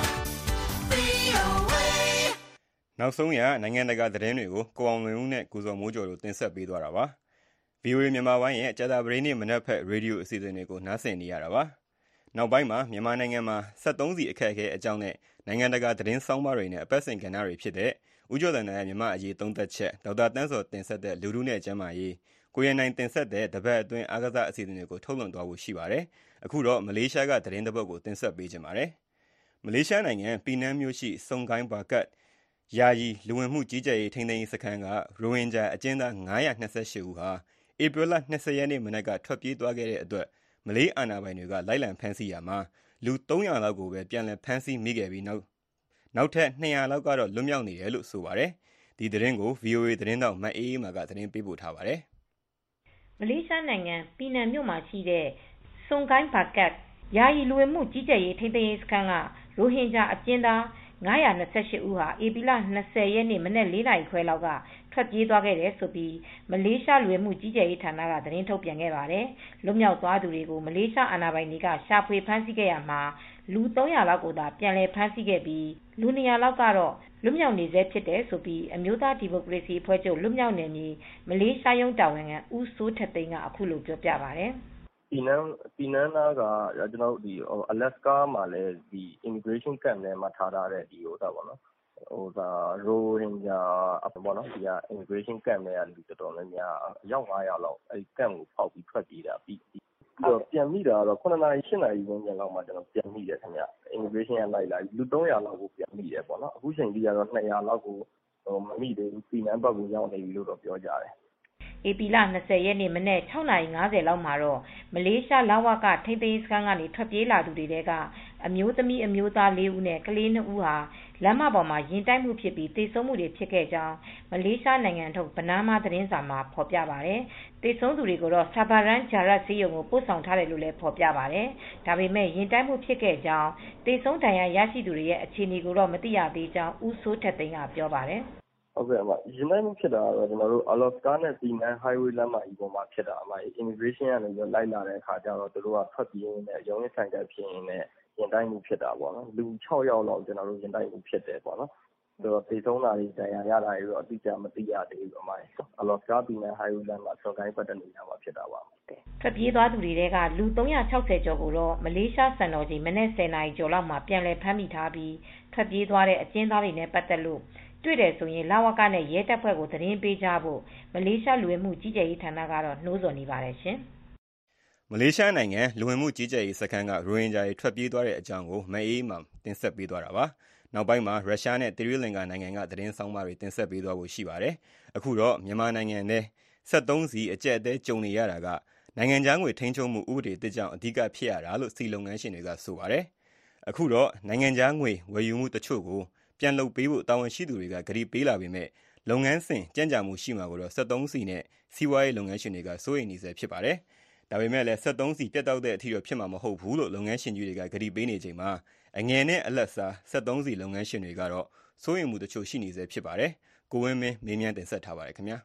V O A နောက်ဆုံးရနိုင်ငံတကာသတင်းတွေကိုကိုအောင်လွင်ဦးနဲ့ကိုစောမိုးကျော်တို့တင်ဆက်ပေးသွားတာပါ။ ဗွီအိုအေမြန်မာပိုင်းရဲ့ကြာသပတေးနေ့မနက်ဖက်ရေဒီယိုအစီအစဉ်တွေကိုနားဆင်နေရတာပါ။နောက်ပိုင်းမှာမြန်မာနိုင်ငံမှာစက်သုံးဆီအခက်အခဲအကြောင်းနဲ့နိုင်ငံတကာသတင်းဆောင်းပါးတွေနဲ့အပတ်စဉ်ကဏ္ဍတွေဖြစ်တဲ့ဦးကျော်တန်ရဲ့မြန်မာအရေးသုံးသက်ချက်ဒေါက်တာတန်းစောတင်ဆက်တဲ့လူထုနဲ့ကျန်းမာရေးကိုရနိုင်တင်ဆက်တဲ့တပတ်အတွင်းအားကစားအစီအစဉ်တွေကိုထုတ်လွှင့်သွားဖို့ရှိပါတယ်။အခုတော့မလေးရှားကသတင်းတစ်ပုဒ်ကိုတင်ဆက်ပေးခြင်းပါတယ်။မလေးရှားနိုင်ငံပီနန်းမြို့ရှိစုံကိုင်းဘာကတ်ယာယီလူဝင်မှုကြီးကြပ်ရေးထိန်းသိမ်းရေးစခန်းကရိုဟင်ဂျာအကျဉ်းသား၅၂၈ဦးဟာဧပြီလ၂၀ရက်နေ့မနက်ကထွက်ပြေးသွားခဲ့တဲ့အတွက်မလေးအာဏာပိုင်တွေကလိုက်လံဖမ်းဆီးရမှာလူ၃၀၀လောက်ကိုပဲပြန်လည်ဖမ်းဆီးမိခဲ့ပြီးနောက်နောက်ထပ်၂၀၀လောက်ကတော့လွတ်မြောက်နေတယ်လို့ဆိုပါတယ်။ဒီသတင်းကို ဗွီအိုအေ သတင်းတောက်မတ်အေးအေးမာကသတင်းပေးပို့ထားပါတယ်။မလေးရှားနိုင်ငံပီနန်မြို့မှာရှိတဲ့စုံကိုင်းဘာကတ်ယာယီလူဝင်မှုကြီးကြပ်ရေးထိန်းသိမ်းရေးစခန်းကရိုဟင်ဂျာအကျဉ်းသား၅၂၈ဦးဟာဧပြီလ၂၀ရက်နေ့မနက်၄နာရီခွဲလောက်ကထွက်ပြေးသွားခဲ့တယ်လို့မလေးရှားလူဝင်မှုကြီးကြပ်ရေးဌာနကသတင်းထုတ်ပြန်ခဲ့ပါတယ်။လွတ်မြောက်သွားသူတွေကိုမလေးရှားအာဏာပိုင်တွေကရှာဖွေဖမ်းဆီးခဲ့ရမှာလူ၃၀၀လောက်ကိုသာပြန်လည်ဖမ်းဆီးခဲ့ပြီးလူ၂၀၀လောက်ကတော့လွတ်မြောက်နေဆဲဖြစ်တယ်လို့အမျိုးသားဒီမိုကရေစီအဖွဲ့ချုပ်လွတ်မြောက်နယ်မြေမလေးရှားရုံးတာဝန်ခံဦးစိုးထက်သိန်းကအခုလိုပြောပြပါတယ်။ပီနန်းပီနန်းနာကကျွန်တော်တို့ဒီအလက်စကာမှာလည်းဒီ immigration camp ထဲမှာထားထားတဲ့ဒီဟိုတာပေါ့နော်ဟိုဒါရိုဟင်ဂျာအပေါ့နော်ဒီက immigration camp ထဲကလူတော်တော်များများအယောက်၅ရာလောက်အဲဒီ camp ကိုဖောက်ပြီးထွက်ပြေးတာပြီးပြီးတော့ပြန်မိတာတော့ခုနှစ်နာရီ၈နာရီဝန်းကျင်လောက်မှကျွန်တော်ပြန်မိတယ်ခင်ဗျ immigration ကလိုက်လာလူ၃၀၀လောက်ကိုပြန်မိတယ်ပေါ့နော်အခုချိန်ကြီးကတော့၂၀၀လောက်ကိုဟိုမမိသေးဘူးပီနန်းဘက်ကိုရောက်နေပြီလို့တော့ပြောကြတယ်ဧပြီလ၂၀ရက်နေ့မနက်၆နာရီ၅၀လောက်မှာတော့မလေးရှားလဝကထိန်းသိမ်းရေးစခန်းကနေထွက်ပြေးလာသူတွေထဲကအမျိုးသမီးအမျိုးသား၄ဦးနဲ့ကလေး၂ဦးဟာလမ်းမပေါ်မှာရင်တိုက်မှုဖြစ်ပြီးသေဆုံးမှုတွေဖြစ်ခဲ့ကြောင်းမလေးရှားနိုင်ငံထုတ်ဘနားမားသတင်းစာမှာဖော်ပြပါတယ်။သေဆုံးသူတွေကိုတော့ဆာဘာရန်ဂျာရတ်ဆေးရုံကိုပို့ဆောင်ထားတယ်လို့လည်းဖော်ပြပါတယ်။ဒါပေမဲ့ရင်တိုက်မှုဖြစ်ခဲ့ကြောင်းသေဆုံးဒဏ်ရာရရှိသူတွေရဲ့အခြေအနေကိုတော့မသိရသေးကြောင်းဦးစိုးထက်သိန်းကပြောပါတယ်။ဟုတ်ကဲ့အမရင်းနှီးမှုဖြစ်တာကတော့ကျွန်တော်တို့အလော့စကာနဲ့ပီနန်း highway လမ်းမကြီးပေါ်မှာဖြစ်တာအမ immigration ကနေပြီးလိုက်လာတဲ့အခါကျတော့တို့ကထွက်ပြေးနေတဲ့ရုံးရဆိုင်ကဖြစ်နေတဲ့ရင်တိုက်မှုဖြစ်တာပေါ့နော်လူ6ယောက်လောက်ကျွန်တော်တို့ရင်တိုက်မှုဖြစ်တယ်ပေါ့နော်ဆိုတော့သေဆုံးတာတွေဒဏ်ရာရတာတွေတော့အတိအကျမသိရသေးဘူးအမိုင်းအလော့စကာပြည်နယ်ဟိုင်ဝေးလမ်းမှာဆွန်ကိုင်းပတ်တဲ့နေရာမှာဖြစ်တာပါထွက်ပြေးသွားသူတွေကလူသုံးရာ၆ဆယ်ကျော်ကိုတော့မလေးရှားစံတော်ချိန်မနေ့ဆယ်နာရီကျော်လောက်မှာပြန်လည်ဖမ်းမိထားပြီးထွက်ပြေးသွားတဲ့အကျဉ်းသားတွေနဲ့ပတ်သက်လို့တွေ့တယ်ဆိုရင်လဝကနဲ့ရဲတပ်ဖွဲ့ကိုသတင်းပေးကြဖို့မလေးရှားလူဝင်မှုကြီးကြပ်ရေးဌာနကတော့နှိုးဆော်နေပါတယ်ရှင်မလေးရှားနိုင်ငံလူဝင်မှုကြီးကြပ်ရေးစခန်းကရိုဟင်ဂျာတွေထွက်ပြေးသွားတဲ့အကြောင်းကိုမအေးမှတင်ဆက်ပေးသွားတာပါနောက်ပိုင်းမှာရုရှားနဲ့သီရိလင်္ကာနိုင်ငံကသတင်းဆောင်မတွေတင်ဆက်ပေးသွားဖို့ရှိပါတယ်အခုတော့မြန်မာနိုင်ငံထဲစက်သုံးစီအကျက်အသေးကြုံနေရတာကနိုင်ငံခြားငွေထိန်းချုပ်မှုဥပဒေတစ်ကြောင့်အဓိကဖြစ်ရတာလို့စီလုပ်ငန်းရှင်တွေကဆိုပါတယ်အခုတော့နိုင်ငံခြားငွေဝယ်ယူမှုတချို့ကိုပြန်လုပ်ပေးဖို့တာဝန်ရှိသူတွေကဂရုပေးလာပေမဲ့လုပ်ငန်းစဉ်ကြံ့ကြာမှုရှိမှာကိုတော့စက်သုံးစီနဲ့စီးပွားရေးလုပ်ငန်းရှင်တွေကစိုးရိမ်နေဆဲဖြစ်ပါတယ်ဒါပေမဲ့လည်းစက်သုံးစီပြတ်တောက်တဲ့အထိတော့ဖြစ်မှာမဟုတ်ဘူးလို့လုပ်ငန်းရှင်ကြီးတွေကဂရုပေးနေချိန်မှာအငယ်နဲ့အလက်စားစက်သုံးစီလုပ်ငန်းရှင်တွေကတော့စိုးရိမ်မှုတချို့ရှိနေဆဲဖြစ်ပါတယ်ကိုဝင်းမင်းမေးမြန်းတင်ဆက်ထားပါတယ်ခင်ဗျာ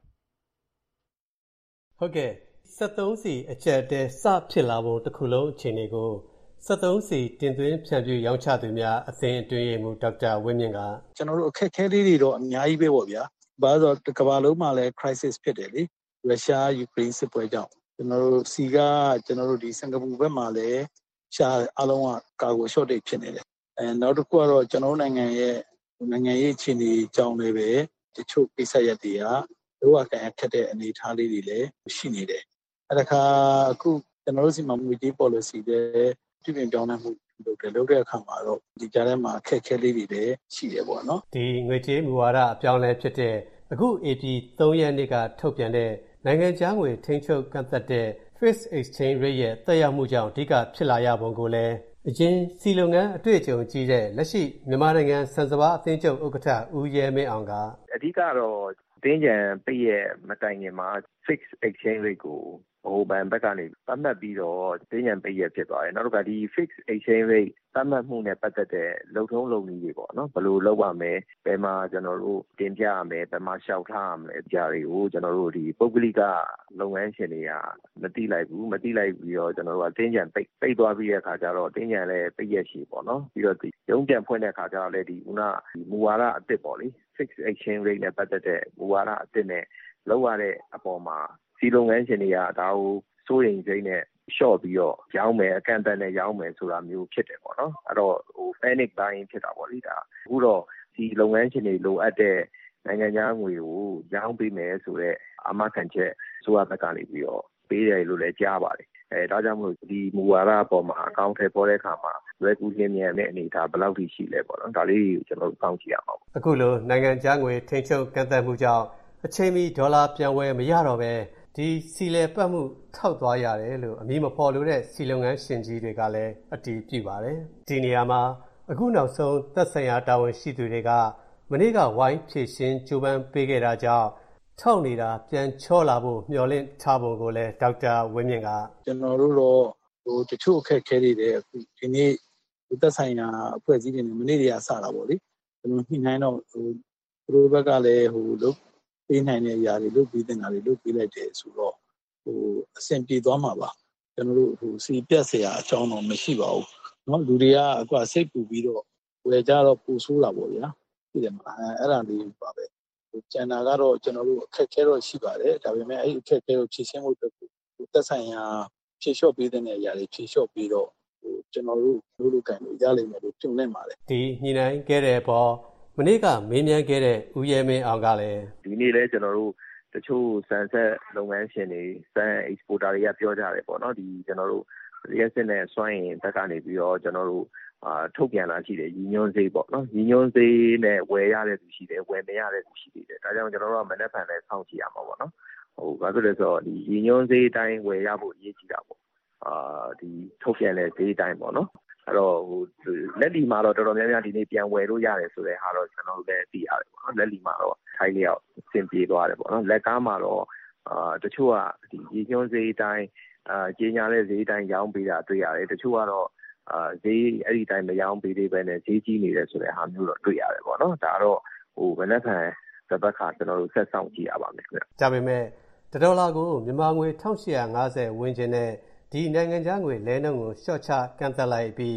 ဟုတ်ကဲ့စက်သုံးစီအကျက်တဲစဖြစ်လာဖို့တစ်ခုလုံးအခြေအနေကိုစက်သုံးစီတင်သွင်းဖြန့်ဖြူးရောင်းချသူများအသင်းအတွင်းရေးမှူးဒေါက်တာဝင်းမြင့်ကကျွန်တော်တို့အခက်အခဲလေးတွေတော့အများကြီးပဲပေါ့ဗျာဘာလို့ဆိုတော့ကမ္ဘာလုံးမှာလည်း crisis ဖြစ်တယ်လေရုရှားယူကရိန်းစစ်ပွဲကြောင့်ကျွန်တော်တို့စီကကျွန်တော်တို့ဒီစင်ကာပူဘက်မှာလည်းရှားအလုံးကကာကို shortage ဖြစ်နေတယ်အဲနောက်တစ်ခုကတော့ကျွန်တော်တို့နိုင်ငံရဲ့နိုင်ငံရေးအခြေအနေကြောင့်လည်းပဲတချို့ကိစ္စရပ်တွေကလောကကန်ခက်တဲ့အနေအထားလေးတွေလည်းရှိနေတယ်အဲဒါခါအခုကျွန်တော်တို့စီမှာငွေကြေး policy တွေပြည်ပြင်ပြောင်းလဲမှုလုပ်တယ်လုပ်တဲ့အခါမှာတော့ဒီကြားထဲမှာအခက်အခဲလေးတွေလည်းရှိတယ်ပေါ့နော်ဒီငွေကြေးမူဝါဒအပြောင်းလဲဖြစ်တဲ့အခု ဧပြီသုံးရက်နေ့ကထုတ်ပြန်တဲ့နိုင်ငံခြားငွေထိန်းချုပ်ကန့်သတ်တဲ့ fixed exchange rate ရဲ့သက်ရောက်မှုကြောင့်အဓိကဖြစ်လာရပုံကိုလည်းအရင်စီလုပ်ငန်းအတွေ့အကြုံကြီးတဲ့လက်ရှိမြန်မာနိုင်ငံစံစဘာအသင်းချုပ်ဥက္ကဋ္ဌဦးရဲမင်းအောင်ကအဓိကတော့တင်းကြံပိတ်ရဲ့မတိုင်ခင်မှာ fixed exchange rate ကိုဟိုဘန်ဘက်ကနေသတ်မှတ်ပြီးတော့တင်းကြံပိတ်ရဖြစ်သွားတယ်နောက်တစ်ခါဒီ fixed exchange rate သတ်မှတ်မှုနဲ့ပတ်သက်တဲ့လုံထုံးလုံနည်းတွေပေါ့နော်ဘယ်လိုလုပ်ရမလဲဘယ်မှာကျွန်တော်တို့တင်ပြရမလဲဘယ်မှာရှောက်ထားရမလဲကြားတွေကိုကျွန်တော်တို့ဒီပုဂ္ဂလိကလုပ်ငန်းရှင်တွေကမတိလိုက်ဘူးမတိလိုက်ပြီးတော့ကျွန်တော်တို့ကတင်းကြံပိတ်ပိတ်သွားပြီးတဲ့အခါကျတော့တင်းကြံလည်းပိတ်ရရှိပေါ့နော်ပြီးတော့ဒီရုံးပြန်ဖွင့်တဲ့အခါကျတော့လည်းဒီခုနမူဝါဒအသစ်ပေါ့လေ fixed exchange rate နဲ့ပတ်သက်တဲ့မူဝါဒအသစ်နဲ့လောက်ရတဲ့အပေါ်မှာစီလုပ်ငန်းရှင်တွေကဒါကိုစိုးရိမ်စိတ်နဲ့ရှော့ပြီးတော့ရောင်းမယ်အကန့်အသတ်နဲ့ရောင်းမယ်ဆိုတာမျိုးဖြစ်တယ်ပေါ့နော်အဲ့တော့ဟို panic buying ဖြစ်တာပေါ့လေဒါအခုတော့ဒီလုပ်ငန်းရှင်တွေလိုအပ်တဲ့နိုင်ငံခြားငွေကိုရောင်းပေးမယ်ဆိုတော့အာမခံချက်ဆိုရဘက်ကနေပြီးတော့ပေးတယ်လို့လည်းကြားပါတယ်အဲဒါကြောင့်မလို့ဒီမူဝါဒအပေါ်မှာအကောင့်ထဲပေါ်တဲ့အခါမှာလွယ်ကူလျင်မြန်တဲ့အနေအထားဘယ်လောက်ထိရှိလဲပေါ့နော်ဒါလေးကိုကျွန်တော်တို့စောင့်ကြည့်ရအောင်အခုလိုနိုင်ငံခြားငွေထိန်းချုပ်ကန့်သတ်မှုကြောင့်အချိန်မီဒေါ်လာပြန်ဝယ်မရတော့ပဲဒီစီလေပတ်မှုထောက်သွားရတယ်လို့အမည်မဖော်လို့တဲ့စီလုပ်ငန်းရှင်ကြီးတွေကလည်းအတည်ပြုပါတယ်ဒီနေရာမှာအခုနောက်ဆုံးသက်ဆိုင်ရာတာဝန်ရှိသူတွေကမနေ့ကဝိုင်းဖြည့်ရှင်းကြိုးပမ်းပေးခဲ့တာကြောင့်ထောက်နေတာပြန်ချောလာဖို့မျှော်လင့်ထားပုံကိုလည်းဒေါက်တာဝင်းမြင့်ကကျွန်တော်တို့တော့ဟိုတချို့အခက်အခဲတွေတဲ့အခုဒီနေ့သက်ဆိုင်ရာအဖွဲ့အစည်းတွေနဲ့မနေ့တည်းကစတာပေါ့လေကျွန်တော်ညှိနှိုင်းတော့ဟိုသူတို့ဘက်ကလည်းဟိုလုပ်ပေးနိုင်တဲ့အရာတွေလုပ်ပေးတဲ့နေရာတွေလုပ်ပေးလိုက်တယ်ဆိုတော့ဟိုအဆင်ပြေသွားမှာပါကျွန်တော်တို့ဟိုစီပြတ်เสียအကြောင်းတော့မရှိပါဘူးเนาะလူတွေကအခုစိတ်ပူပြီးတော့ဝယ်ကြတော့ပူဆိုးလာပေါ့ဗျာသိတယ်မလားအဲ့ဒါလေးပါပဲဟိုကျန်တာကတော့ကျွန်တော်တို့အခက်ခဲတော့ရှိပါတယ်ဒါပေမဲ့အဲ့ဒီအခက်ခဲကိုဖြေရှင်းဖို့အတွက်ဟိုသက်ဆိုင်ရာဖြေလျှော့ပေးတဲ့အရာတွေဖြေလျှော့ပြီးတော့ဟိုကျွန်တော်တို့လူလူကန်တွေရလိမ့်မယ်လို့ပြုံနေပါတယ်ဒီညှိနှိုင်းခဲ့တဲ့ပေါ်မနေ့ကမေးမြန်းခဲ့တဲ့ဦးရဲမင်းအောင်ကလည်းဒီနေ့လဲကျွန်တော်တို့တချို့စံဆက်လုပ်ငန်းရှင်တွေစံ exporter တွေကပြောကြတယ်ပေါ့နော်ဒီကျွန်တော်တို့ရက်စက်နဲ့စွန့်ရင်တက်ကနေပြီးတော့ကျွန်တော်တို့အာထုတ်ပြန်လာရှိတယ်ညီညွန်းစေးပေါ့နော်ညီညွန်းစေးနဲ့ဝယ်ရတဲ့သူရှိတယ်ဝယ်မရတဲ့သူရှိတယ်ဒါကြောင့်ကျွန်တော်တို့ကမနေ့ကလည်းစောင့်ကြည့်ရမှာပေါ့နော်ဟိုဘာဖြစ်လဲဆိုတော့ဒီညီညွန်းစေးအတိုင်းဝယ်ရဖို့အရေးကြီးတာပေါ့အာဒီထုတ်ပြန်တဲ့ဈေးအတိုင်းပေါ့နော်အဲ့တော့ဟိုလက်လီမှာတော့တော်တော်များများဒီနေ့ပြန်ဝယ်လို့ရတယ်ဆိုတဲ့ဟာတော့ကျွန်တော်တို့လည်းသိရတယ်ပေါ့နော်လက်လီမှာတော့ထိုင်းလျောက်အဆင်ပြေသွားတယ်ပေါ့နော်လက်ကားမှာတော့အာတချို့ကဒီရေညွှန်းဈေးအတိုင်းအာကြီးညာတဲ့ဈေးအတိုင်းရောင်းပေးတာတွေ့ရတယ်တချို့ကတော့အာဈေးအဲ့ဒီတိုင်းမရောင်းပေးသေးပဲနဲ့ဈေးကြီးနေတယ်ဆိုတဲ့ဟာမျိုးတော့တွေ့ရတယ်ပေါ့နော်ဒါတော့ဟိုဘယ်နဲ့ခံတပတ်ခါကျွန်တော်တို့ဆက်ဆောင်ကြည့်ရပါမယ်ခင်ဗျဒါပေမဲ့ဒေါ်လာကိုမြန်မာငွေ၁၈၅၀ဝန်းကျင်နဲ့ဒီနိုင်ငံခြားငွေလဲနှုန်းကိုရှော့ချကန့်သက်လိုက်ပြီး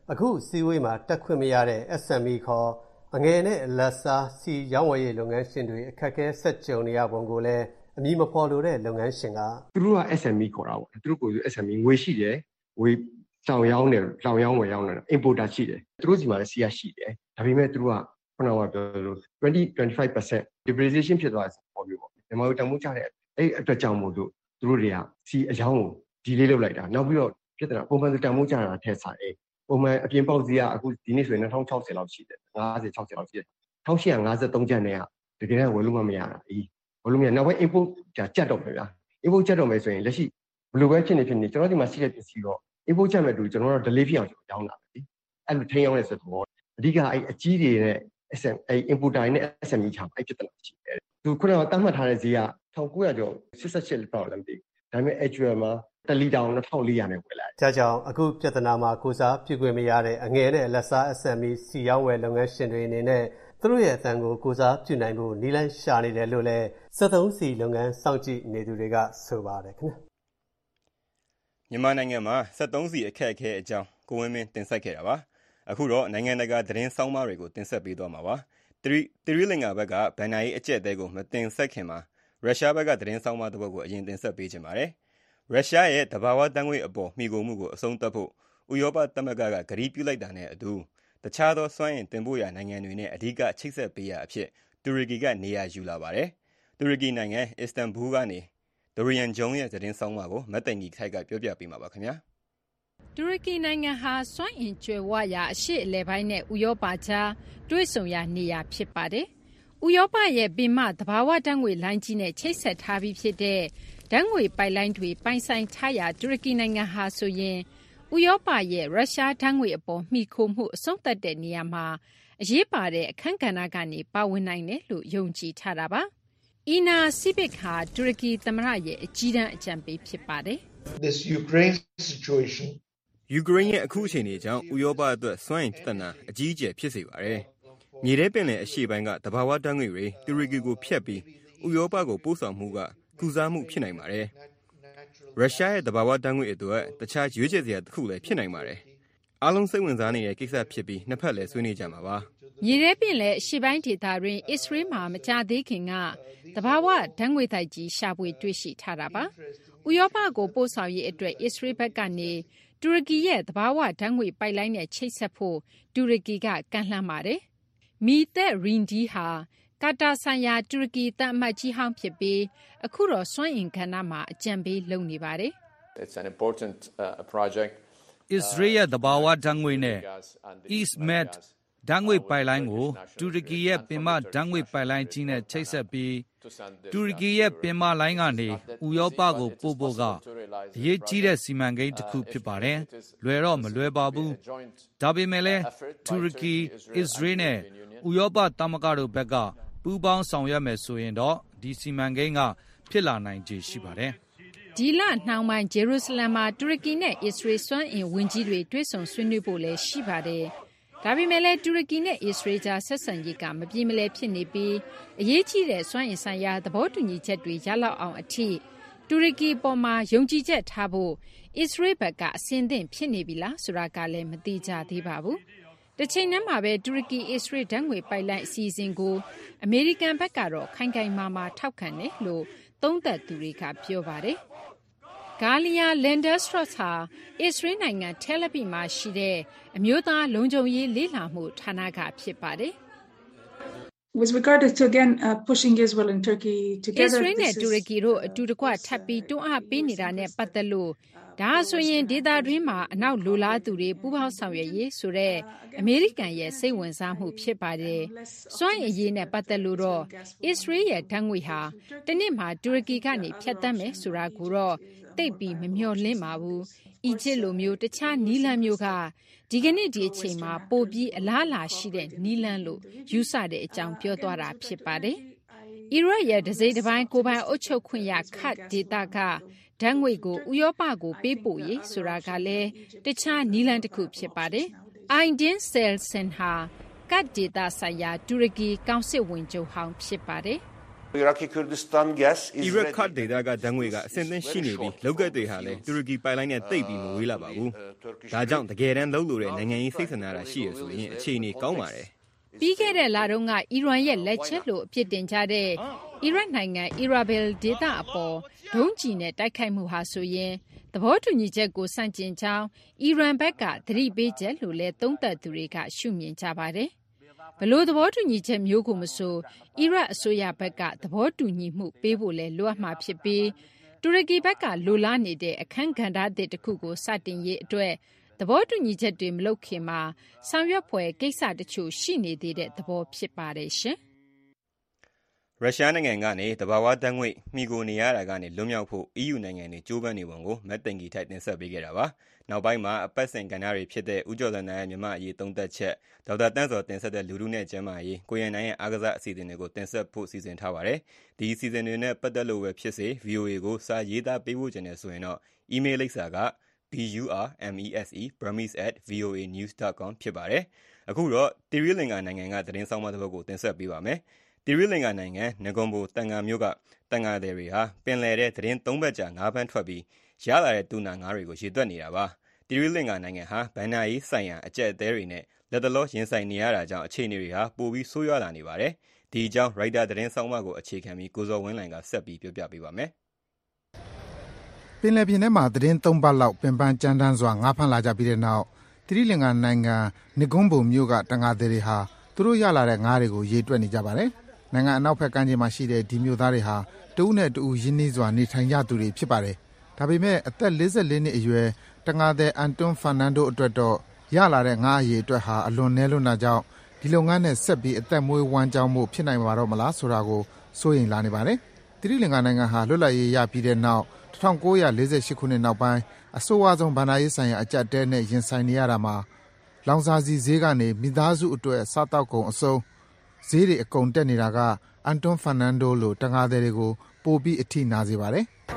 အခုစီဝေးမှာတက်ခွင့်မရတဲ့ S M E ခေါ်အငယ်နဲ့အလတ်စားစီရောင်းဝယ်ရေးလုပ်ငန်းရှင်တွေအခက်အခဲဆက်ကြုံနေရပုံကိုလည်းအမည်မဖော်လို့တဲ့လုပ်ငန်းရှင်ကသူတို့က S M E ခေါ်တာပေါ့သူတို့ကို S M E ငွေရှိတယ်ငွေတောင်ရောင်းတယ်တောင်ရောင်းဝယ်ရောင်းတယ် importer ရှိတယ်သူတို့စီမှာလည်းစီးရရှိတယ်ဒါပေမဲ့သူတို့ကခုနကပြောလို့ twenty to twenty-five percent depreciation ဖြစ်သွားတယ်ပေါ့မျိုးပေါ့မြန်မာတို့တန်ဖိုးချတဲ့အဲ့အတွက်ကြောင့်မို့လို့သူတို့တွေကစီအယောင်းကိုဒီလေးလုပ်လိုက်တာနောက်ပြီးတော့ဖြစ်တယ်ပုံမှန်တန်ဖိုးချတာထက်စားတယ်ပုံမှန်အပြင်ပေါက်စီကအခုဒီနေ့ဆိုရင်twenty sixtyလောက်ရှိတယ်fifty sixtyလောက်ရှိတယ်eighteen fifty-threeကျန်တဲ့ကတကယ်တော့ဝယ်လို့မရတာအေးဝယ်လို့မရနောက်ပိုင်း import ကြကြက်တော့မယ်ဗျာ import ကြက်တော့မယ်ဆိုရင်လက်ရှိဘယ်လိုပဲဖြစ်နေဖြစ်နေကျွန်တော်ဒီမှာရှိတဲ့ပစ္စည်းတော့ import ကြက်မဲ့တူကျွန်တော်တို့ delay ဖြစ်အောင်ကျွန်တော်ရောင်းတာပဲအဲ့လိုထိန်းရောင်းနေဆိုတော့အဓိကအဲ့အကြီးတွေနဲ့ S M အဲ့ importer နဲ့ S M E ချာအဲ့ပြဿနာရှိတယ်သူခုနကတတ်မှတ်ထားတဲ့ဈေးကnineteen hundredကျော်eighty-eightလောက်လည်းမသိဒါပေမဲ့ actual မှာတစ်လီတာtwenty-four hundredနဲ့ဝယ်လာတယ်။ဒါကြောင့်အခုပြဿနာမှာကိုစားပြုခွင့်မရတဲ့အငယ်နဲ့လက်စား S M E စီရောင်းဝယ်လုပ်ငန်းရှင်တွေအနေနဲ့သူတို့ရဲ့အသံကိုကိုစားပြုနိုင်ဖို့နည်းလမ်းရှာနေတယ်လို့လည်းစက်သုံးစီလုပ်ငန်းစောင့်ကြည့်နေသူတွေကဆိုပါတယ်ခင်ဗျာ။မြန်မာနိုင်ငံမှာစက်သုံးစီအခက်အခဲအကြောင်းကိုဝင်းမင်းတင်ဆက်ခဲ့တာပါ။အခုတော့နိုင်ငံတကာသတင်းဆောင်းပါးတွေကိုတင်ဆက်ပေးသွားမှာပါ။သီရိလင်္ကာဘက်ကဗန်နာရေးအကျက်အသေးကိုမတင်ဆက်ခင်မှာရုရှားဘက်ကသတင်းဆောင်းပါးတစ်ပုဒ်ကိုအရင်တင်ဆက်ပေးချင်ပါတယ်။ရုရှားရဲ့တဘာဝတန်ငွေအပေါ်မှီခိုမှုကိုအဆုံးသတ်ဖို့ဥရောပသမဂ္ဂကဂရုပြုလိုက်တာနဲ့အတူတခြားသောစွမ်းအင်တင်ပို့ရာနိုင်ငံတွေနဲ့အဓိကချိတ်ဆက်ပေးရာအဖြစ်တူရကီကနေရာယူလာပါတယ်။တူရကီနိုင်ငံအစ္စတန်ဘူကနေဒိုရီယန်ဂျုံရဲ့သတင်းဆောင်းပါးကိုမတ်တိုင်ကြီးခိုက်ကပြောပြပေးမှာပါခင်ဗျာ။တူရကီနိုင်ငံဟာစွမ်းအင်ကြွယ်ဝရာအရှေ့အလယ်ပိုင်းနဲ့ဥရောပကြားတွဲဆုံရာနေရာဖြစ်ပါတယ်။ဥရောပရဲ့ပင်မသဘာဝဓာတ်ငွေလိုင်းကြီးနဲ့ချိတ်ဆက်ထားပြီးဖြစ်တဲ့ဓာတ်ငွေပိုက်လိုင်းတွေပိုင်ဆိုင်ထားရာတူရကီနိုင်ငံဟာဆိုရင်ဥရောပရဲ့ရုရှားဓာတ်ငွေအပေါ်မှီခိုမှုအဆုံးသတ်တဲ့နေရာမှာအရေးပါတဲ့အခန်းကဏ္ဍကနေပါဝင်နိုင်တယ်လို့ယုံကြည်ထားတာပါ။အီနာစီဘစ်ဟာတူရကီသမ္မတရဲ့အကြီးတန်းအကြံပေးဖြစ်ပါတယ်။ This Ukraine situation ယူကရိန်းရဲ့အခုအခြေအနေကြောင့်ဥရောပအတွက်စွမ်းအင်ပြဿနာအကြီးအကျယ်ဖြစ်စေပါတယ်။မြေထဲပင်လယ်အရှေ့ပိုင်းကတဘာဝဓာတ်ငွေတွေတူရကီကိုဖျက်ပြီးဥရောပကိုပို့ဆောင်မှုကကုစားမှုဖြစ်နိုင်ပါတယ်။ရုရှားရဲ့တဘာဝဓာတ်ငွေအတွက်တခြားရွေးချယ်စရာတစ်ခုလည်းဖြစ်နိုင်ပါတယ်။အားလုံးစိတ်ဝင်စားနေတဲ့ကိစ္စဖြစ်ပြီးနှစ်ဖက်လည်းဆွေးနွေးကြမှာပါ။မြေထဲပင်လယ်အရှေ့ပိုင်းဒေသတွင်အစ္စရေးမှာမကြာသေးခင်ကတဘာဝဓာတ်ငွေတိုက်ကြီးရှာဖွေတွေ့ရှိထားတာပါ။ဥရောပကိုပို့ဆောင်ရေးအတွက်အစ္စရေးဘက်ကနေတူရကီရဲ့တဘာဝဓာတ်ငွေပိုက်လိုင်းနဲ့ချိတ်ဆက်ဖို့တူရကီကကမ်းလှမ်းပါတယ်။မီသက်ရင်ဒီဟာကာတာဆိုင်ရာတူရကီတန်အမတ်ကြီးဟောင်းဖြစ်ပြီးအခုတော့စွမ်းအင်ကဏ္ဍမှာအကြံပေးလုပ်နေပါတယ်။ It's an important uh, project. Israel ရဲ့တဘာဝဓာတ်ငွေနဲ့ East Med ဓာတ်ငွေပိုက်လိုင်းကိုတူရကီရဲ့ပင်မဓာတ်ငွေပိုက်လိုင်းကြီးနဲ့ချိတ်ဆက်ပြီးတူရကီရဲ့ပင်မလိုင်းကနေဥရောပကိုပို့ဖို့ကအရေးကြီးတဲ့စီမံကိန်းတစ်ခုဖြစ်ပါတယ်။လွယ်တော့မလွယ်ပါဘူး။ဒါပေမဲ့လည်းတူရကီ၊အစ္စရေးနဲ့ဥရောပသမဂ္ဂတို့ဘက်ကပူးပေါင်းဆောင်ရွက်မယ်ဆိုရင်တော့ဒီစီမံကိန်းကဖြစ်လာနိုင်ခြေရှိပါတယ်။ဒီလနှောင်းပိုင်းဂျေရုဆလမ်မှာတူရကီနဲ့အစ္စရေးစွမ်းအင်ဝန်ကြီးတွေတွေ့ဆုံဆွေးနွေးဖို့လည်းရှိပါတယ်။ဒါပေမဲ့လည်းတူရကီနဲ့အစ္စရေးကြားဆက်ဆံရေးကမပြေမလည်ဖြစ်နေပြီးအရေးကြီးတဲ့စွမ်းအင်ဆိုင်ရာသဘောတူညီချက်တွေရလောက်အောင်အထိတူရကီပေါ်မှာယုံကြည်ချက်ထားဖို့အစ္စရေးဘက်ကအဆင်သင့်ဖြစ်နေပြီလားဆိုတာကလည်းမသိကြသေးပါဘူး။တစ်ချိန်တည်းမှာပဲတူရကီအစ္စရေးဓာတ်ငွေပိုက်လိုင်းအစီအစဉ်ကိုအမေရိကန်ဘက်ကတော့ခိုင်ခိုင်မာမာထောက်ခံတယ်လို့သုံးသပ်သူတွေကပြောပါတယ်။ဂါလီယာလန်ဒစထရော့ဟာအစ္စရေးနိုင်ငံတဲလ်အဗစ်မှာရှိတဲ့အမျိုးသားလုံခြုံရေးလေ့လာမှုဌာနကဖြစ်ပါတယ်။ With regard to again uh, pushing Israel and Turkey together, Israel နဲ့တူရကီတို့အတူတကွထပ်ပြီးတွန်းအားပေးနေတာနဲ့ပတ်သက်လို့ဒါဆိုရင်ဒေသတွင်းမှာအနောက်လိုလားသူတွေပူးပေါင်းဆောင်ရွက်ရေးဆိုတဲ့အမေရိကန်ရဲ့စိတ်ဝင်စားမှုဖြစ်ပါတယ်။စွမ်းအင်ရေးနဲ့ပတ်သက်လို့တော့အစ္စရေးရဲ့ဓာတ်ငွေဟာတနေ့မှာတူရကီကနေဖြတ်တန်းမယ်ဆိုတာကိုတော့သိပ်ပြီးမမျှော်လင့်ပါဘူး။အီဂျစ်လိုမျိုးတခြားနီးလန်းမျိုးကဒီကနေ့ဒီအချိန်မှာပိုပြီးအလားအလာရှိတဲ့နီးလန်းလို့ယူဆတဲ့အကြောင်းပြောသွားတာဖြစ်ပါတယ်။အီရတ်ရဲ့ဒစိမ့်တစ်ပိုင်းကိုပိုင်အုပ်ချုပ်ခွင့်ရခတ်ဒေသကဓာတ်ငွေကိုဥရောပကိုပေးပို့ရေးဆိုတာကလည်းတခြားနီးလန်းတစ်ခုဖြစ်ပါတယ်။အိုင်ဒင်ဆဲလ်ဆန်ဟာကတ်ဒေတာဆိုင်ရာတူရကီကောင်စစ်ဝင်ချုပ်ဟောင်းဖြစ်ပါတယ်။ Iraqi Kurdistan gas is အီရတ်ခတ်ဒေသကဓာတ်ငွေကအဆင့်သင့်ရှိနေပြီးလောက်ကက်တွေဟာလည်းတူရကီပိုင်လိုင်းနဲ့တိတ်ပြီးမဝေးလာပါဘူး။ဒါကြောင့်တကယ်တမ်းလုပ်လို့တဲ့နိုင်ငံရေးစိတ်ဆန္ဒတာရှိရဆိုရင်အခြေအနေကောင်းပါတယ်။ပြီးခဲ့တဲ့လတုန်းကအီရန်ရဲ့လက်ချက်လို့အပြစ်တင်ကြတဲ့အီရတ်နိုင်ငံအီရာဘယ်ဒေသအပေါ်ဒုံးကျည်နဲ့တိုက်ခိုက်မှုဟာဆိုရင်သဘောတူညီချက်ကိုစန့်ကျင်ကြောင်းအီရန်ဘက်ကသတိပေးချက်လို့လည်းသုံးသပ်သူတွေကရှုမြင်ကြပါတယ်။ဘလို့သဘောတူညီချက်မျိုးကိုမဆိုအီရတ်အစိုးရဘက်ကသဘောတူညီမှုပေးဖို့လဲလိုအပ်မှာဖြစ်ပြီးတူရကီဘက်ကလိုလားနေတဲ့အခန်းကဏ္ဍအသစ်တစ်ခုကိုစတင်ရေးအတွက်သဘောတူညီချက်တွေမလုပ်ခင်မှာဆောင်ရွက်ဖွယ်ကိစ္စတချို့ရှိနေသေးတဲ့သဘောဖြစ်ပါတယ်ရှင်။ရုရှားနိုင်ငံကနေတဘာဝဓာတ်ငွေ့မှီခိုနေရတာကနေလွတ်မြောက်ဖို့ အီးယူ နိုင်ငံတွေကြိုးပမ်းနေပုံကိုမက်တင်ကီထိုက်တင်ဆက်ပေးခဲ့တာပါ။နောက်ပိုင်းမှာအပတ်စဉ်ကဏ္ဍတွေဖြစ်တဲ့ဦးကျော်ဇံနိုင်ရဲ့မြန်မာအရေးသုံးသပ်ချက်ဒေါက်တာတန်းစောတင်ဆက်တဲ့လူထုနဲ့ကျန်းမာရေးကိုရန်နိုင်ရဲ့အားကစားအစီအစဉ်တွေကိုတင်ဆက်ဖို့စီစဉ်ထားပါတယ်။ဒီအစီအစဉ်တွေနဲ့ပတ်သက်လို့ပဲဖြစ်စေ ဗီအိုအေ ကိုစာရေးသားပေးဖို့ကျင်နေဆိုရင်တော့ email လိပ်စာက burmese burmese at voanews dot com ဖြစ်ပါတယ်။အခုတော့တီရီလင်္ကာနိုင်ငံကသတင်းဆောင်မတစ်ပုဒ်ကိုတင်ဆက်ပေးပါမယ်။တီရီလင်္ကာနိုင်ငံနဂွန်ဘိုတန်ငါမြို့ကတန်ငါသည်တွေဟာပင်လယ်တဲ့သတင်းသုံးဘက်ကြာငါးဖမ်းထွက်ပြီးရလာတဲ့တူနာငါးတွေကိုရေတွက်နေတာပါ။တီရီလင်္ကာနိုင်ငံဟာဘန်နာရေးဆိုင်ရာအကျက်အသေးတွေနဲ့လက်တလောရင်ဆိုင်နေရတာကြောင့်အခြေအနေတွေဟာပိုပြီးဆိုးရွားလာနေပါတယ်။ဒီအကြောင်းရိုက်တာသတင်းဆောင်မကိုအခြေခံပြီးကိုဇော်ဝင်းလိုင်ကဆက်ပြီးပြောပြပေးပါမယ်။ပင်လယ်ပြင်ထဲမှာသတင်းသုံးပတ်လောက်ပင်ပန်းကြမ်းတမ်းစွာငါးဖမ်းလာကြပြီးတဲ့နောက်တီရီလင်္ကာနိုင်ငံနဂွန်ဘိုမြို့ကတန်ငါသည်တွေဟာသူတို့ရလာတဲ့ငါးတွေကိုရေတွက်နေကြပါတယ်။နိုင်ငံအနောက်ဘက်ကမ်းခြေမှာရှိတဲ့ဒီမြို့သားတွေဟာတဦးနဲ့တဦးရင်းနှီးစွာနေထိုင်ကြသူတွေဖြစ်ပါတယ်။ဒါပေမဲ့အသက်လေးဆယ်လေးနှစ်အရွယ်တန်ငါသည်အန်တွန်းဖာနန်ဒိုအတွက်တော့ရလာတဲ့ငါးအရေအတွက်ဟာအလွန်နည်းလွန်းတာကြောင့်ဒီလုပ်ငန်းနဲ့ဆက်ပြီးအသက်မွေးဝမ်းကြောင်းမှုဖြစ်နိုင်မှာတော့မလားဆိုတာကိုစိုးရိမ်လာနေပါတယ်။တီရီလင်္ကာနိုင်ငံဟာလွတ်လပ်ရေးရပြီးတဲ့နောက်၁၉၄၈ ခုနှစ်နောက်ပိုင်းအဆိုးဝါးဆုံးဘဏ္ဍာရေးဆိုင်ရာအကျပ်တဲနဲ့ရင်ဆိုင်နေရတာမှာလောင်စာဆီဈေးကနေမိသားစုအတွက်စားတောက်ကုန်အစုံဈေးတွေအကုန်တက်နေတာကအန်တွန်းဖာနန်ဒိုလိုတန်ငါသည်တွေကိုပိုပြီးအထိနာစေပါတယ်။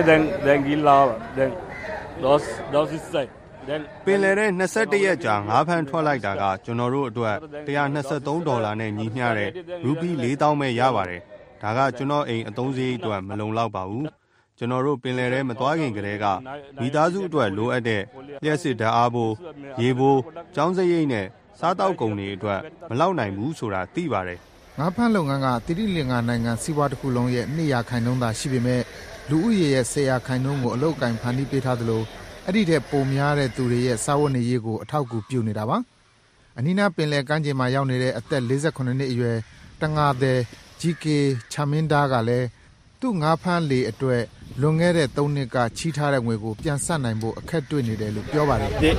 ပင်လယ်ထဲ၂၁ရက်ကြာငါးဖမ်းထွက်လိုက်တာကကျွန်တော်တို့အတွက်၁၂၃ဒေါ်လာနဲ့ညီမျှတဲ့ရူပီလေးသောင်းပဲရပါတယ်။ဒါကကျွန်တော်အိမ်အသုံးစရိတ်အတွက်မလုံလောက်ပါဘူး။ကျွန်တော်တို့ပင်လယ်ထဲမသွားခင်ကတည်းကမိသားစုအတွက်လိုအပ်တဲ့လျှက်စစ်ဓာတ်အားဖိုးရေဖိုးကျောင်းစရိတ်နဲ့စားတောက်ကုန်တွေအတွက်မလောက်နိုင်ဘူးဆိုတာသိပါတယ်။ငါးဖမ်းလုပ်ငန်းကတီရီလင်္ကာနိုင်ငံစီးပွားတစ်ခုလုံးရဲ့၂ရာခိုင်နှုန်းသာရှိပေမဲ့လူဦးရေရဲ့၁၀ရာခိုင်နှုန်းကိုအလုပ်ကိုင်ဖန်တီးပေးထားသလိုအဲ့ဒီတဲ့ပုံများတဲ့သူတွေရဲ့စားဝတ်နေရေးကိုအထောက်အကူပြုနေတာပါ။အနီးနားပင်လယ်ကမ်းခြေမှာရောက်နေတဲ့အသက်၄၇နှစ်အရွယ်တန်ငါသည်ဂျီကေချာမင်းဒါကလည်းသူ့ငါးဖမ်းလေအတွက်လွန်ခဲ့တဲ့၃နှစ်ကချီးထားတဲ့ငွေကိုပြန်ဆပ်နိုင်ဖို့အခက်တွေ့နေတယ်လို့ပြောပါတယ်။